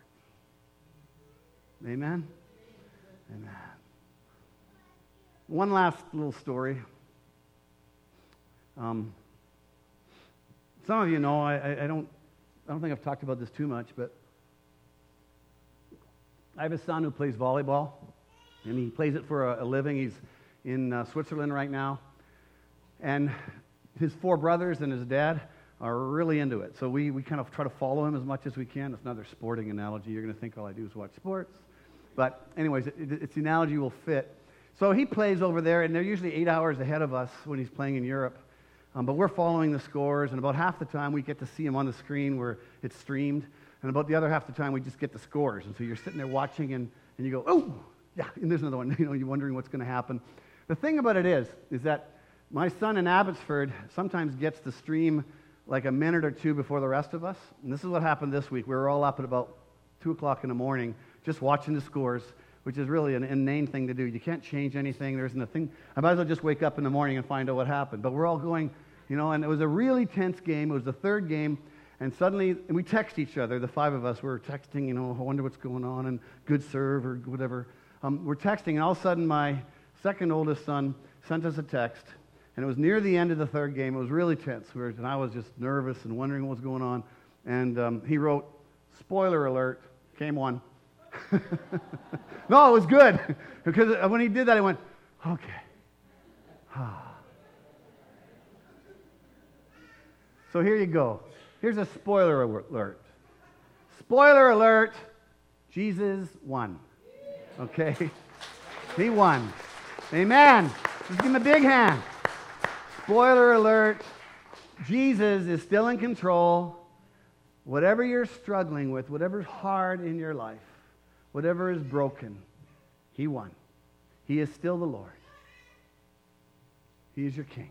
Amen? Amen. One last little story. Um, some of you know, I, I, I don't I don't think I've talked about this too much, but I have a son who plays volleyball, and he plays it for a, a living. He's in uh, Switzerland right now. And his four brothers and his dad are really into it. So we, we kind of try to follow him as much as we can. It's another sporting analogy. You're going to think all I do is watch sports. But anyways, it, it, it's the analogy will fit. So he plays over there, and they're usually eight hours ahead of us when he's playing in Europe. Um, but we're following the scores, and about half the time we get to see him on the screen where it's streamed, and about the other half the time we just get the scores. And so you're sitting there watching, and, and you go, oh, yeah, and there's another one. You know, you're wondering what's going to happen. The thing about it is, is that my son in Abbotsford sometimes gets to stream like a minute or two before the rest of us. And this is what happened this week. We were all up at about two o'clock in the morning just watching the scores, which is really an inane thing to do. You can't change anything. There's nothing. I might as well just wake up in the morning and find out what happened. But we're all going, you know, and it was a really tense game. It was the third game. And suddenly, and we text each other, the five of us. We were texting, you know, I wonder what's going on, and good serve or whatever. Um, we're texting, and all of a sudden my second oldest son sent us a text. And it was near the end of the third game. It was really tense. We were, and I was just nervous and wondering what was going on. And um, he wrote, spoiler alert, game one. No, it was good. Because when he did that, I went, okay. So here you go. Here's a spoiler alert. Spoiler alert, Jesus won. Okay? He won. Amen. Let's give him a big hand. Spoiler alert, Jesus is still in control. Whatever you're struggling with, whatever's hard in your life, whatever is broken, he won. He is still the Lord. He is your king.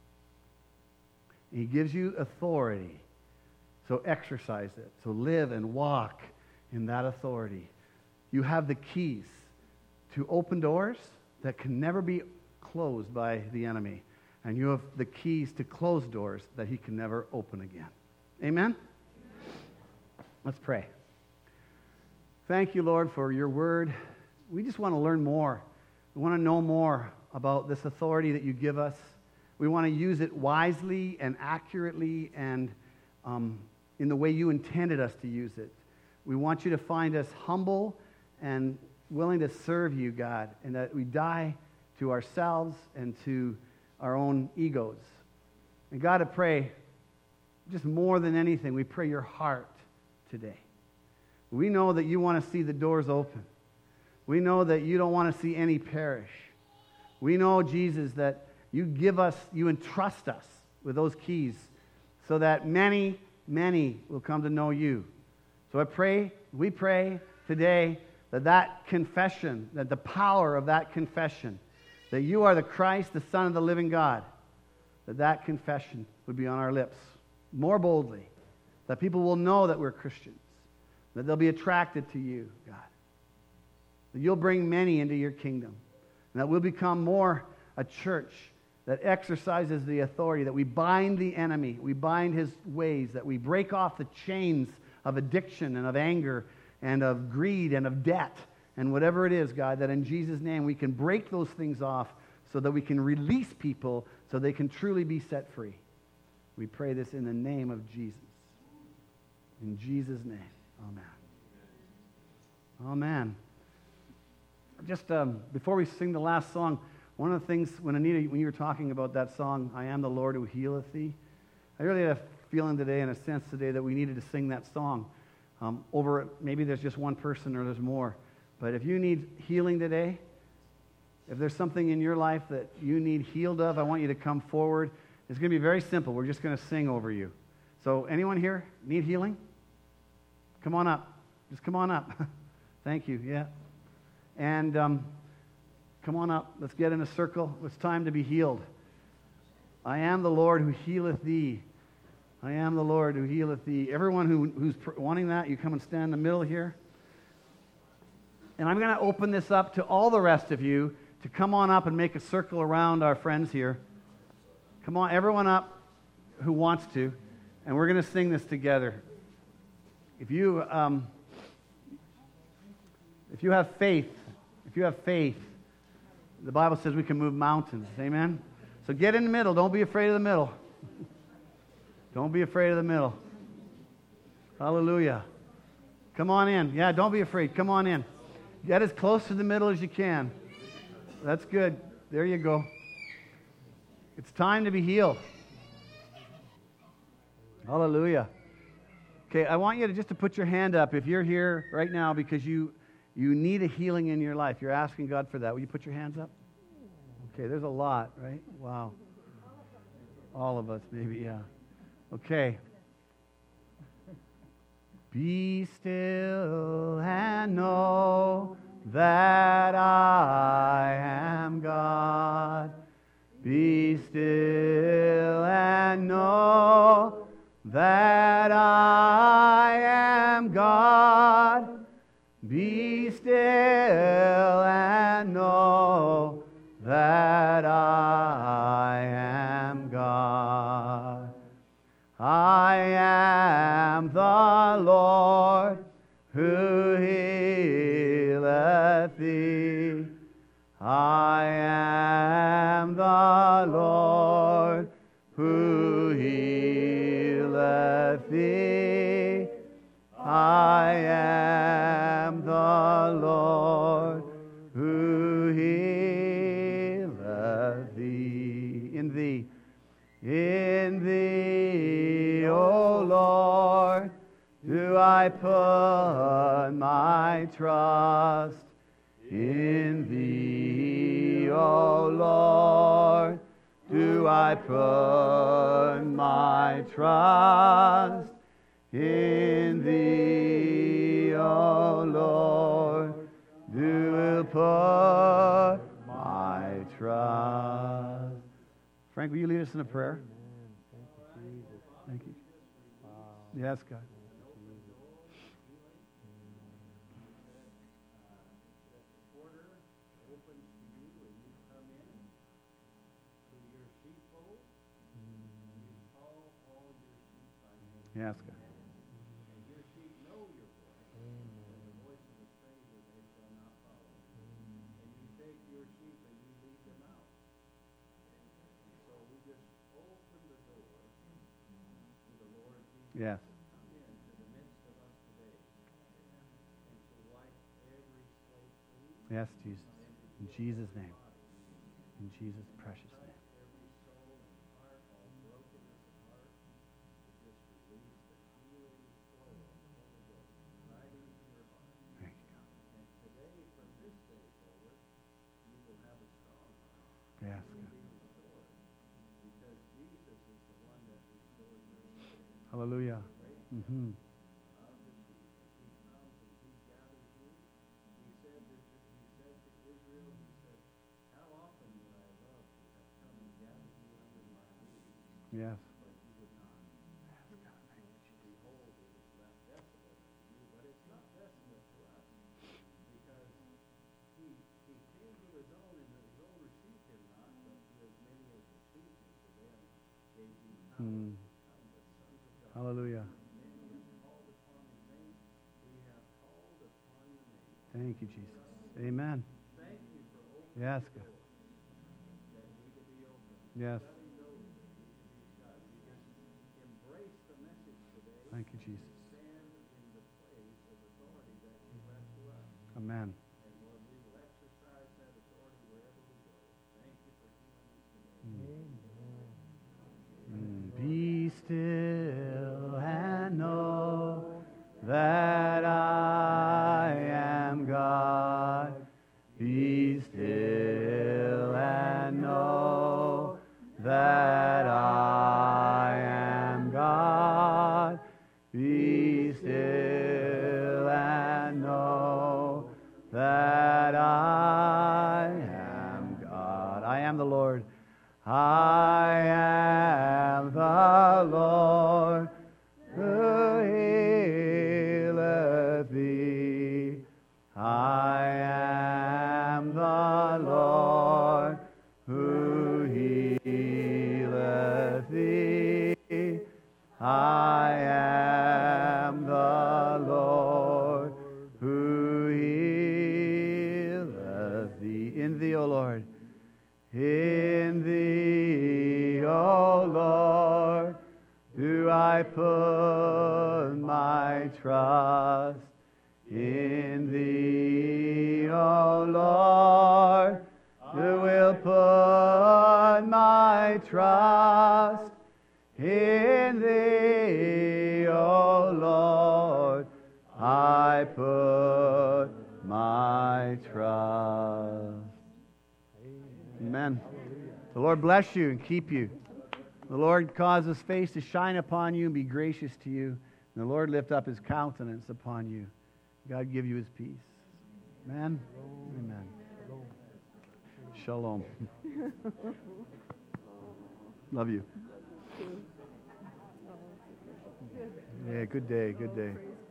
He gives you authority. So exercise it. So live and walk in that authority. You have the keys to open doors that can never be closed by the enemy. And you have the keys to close doors that he can never open again. Amen? Let's pray. Thank you, Lord, for your word. We just want to learn more. We want to know more about this authority that you give us. We want to use it wisely and accurately and um, in the way you intended us to use it. We want you to find us humble and willing to serve you, God, and that we die to ourselves and to our own egos. And God, I pray, just more than anything, we pray your heart today. We know that you want to see the doors open. We know that you don't want to see any perish. We know, Jesus, that you give us, you entrust us with those keys so that many, many will come to know you. So I pray, we pray today that that confession, that the power of that confession, that you are the Christ, the Son of the living God, that that confession would be on our lips more boldly, that people will know that we're Christians, that they'll be attracted to you, God, that you'll bring many into your kingdom, and that we'll become more a church that exercises the authority, that we bind the enemy, we bind his ways, that we break off the chains of addiction and of anger and of greed and of debt and whatever it is, God, that in Jesus' name we can break those things off so that we can release people so they can truly be set free. We pray this in the name of Jesus. In Jesus' name, amen. Amen. Just um, before we sing the last song, one of the things, when Anita, when you were talking about that song, I Am the Lord Who Healeth Thee, I really had a feeling today and a sense today that we needed to sing that song um, over, maybe there's just one person or there's more. But if you need healing today, if there's something in your life that you need healed of, I want you to come forward. It's going to be very simple. We're just going to sing over you. So anyone here need healing? Come on up. Just come on up. Thank you. Yeah. And um, come on up. Let's get in a circle. It's time to be healed. I am the Lord who healeth thee. I am the Lord who healeth thee. Everyone who, who's pr- wanting that, you come and stand in the middle here. And I'm going to open this up to all the rest of you to come on up and make a circle around our friends here. Come on, everyone up who wants to. And we're going to sing this together. If you, um, if you have faith, if you have faith, the Bible says we can move mountains. Amen? So get in the middle. Don't be afraid of the middle. Don't be afraid of the middle. Hallelujah. Come on in. Yeah, don't be afraid. Come on in. Get as close to the middle as you can. That's good. There you go. It's time to be healed. Hallelujah. Okay, I want you to just to put your hand up if you're here right now because you you need a healing in your life. You're asking God for that. Will you put your hands up? Okay, there's a lot, right? Wow. All of us, maybe, yeah. Okay. Be still and know that I am God. Be still and know that I am God. Be still and know that I am God. I am the Lord who healeth thee. I am the Lord who healeth thee. I am the Lord who healeth thee. In thee, in thee, O Lord, do I put my trust. In thee, O Lord, do I put my trust in thee, O Lord. Do put my trust. Frank, will you lead us in a prayer? Thank you. Yes, God. Yes, God. Yes. Yes, Jesus. In Jesus' name. In Jesus' precious name. Thank you, God. Yes, God. Hallelujah. Mm-hmm. Yes. Mm. Hallelujah. Thank you, Jesus. Amen. Yes, God. Yes. Thank you, Jesus. Amen. Mm. Be still and know that I am God. Be still and know that I am God. Be still and know that I am God. I am the Lord. I am the Lord who healeth thee. I am the Lord who healeth thee. I am the Lord who healeth thee. In thee, O Lord. In thee, O Lord, do I put my trust. In thee, O Lord, do will put my trust. In thee, O Lord, I put my trust. Amen. The Lord bless you and keep you. The Lord cause his face to shine upon you and be gracious to you. And the Lord lift up his countenance upon you. God give you his peace. Amen. Amen. Shalom. Love you. Yeah, good day, good day.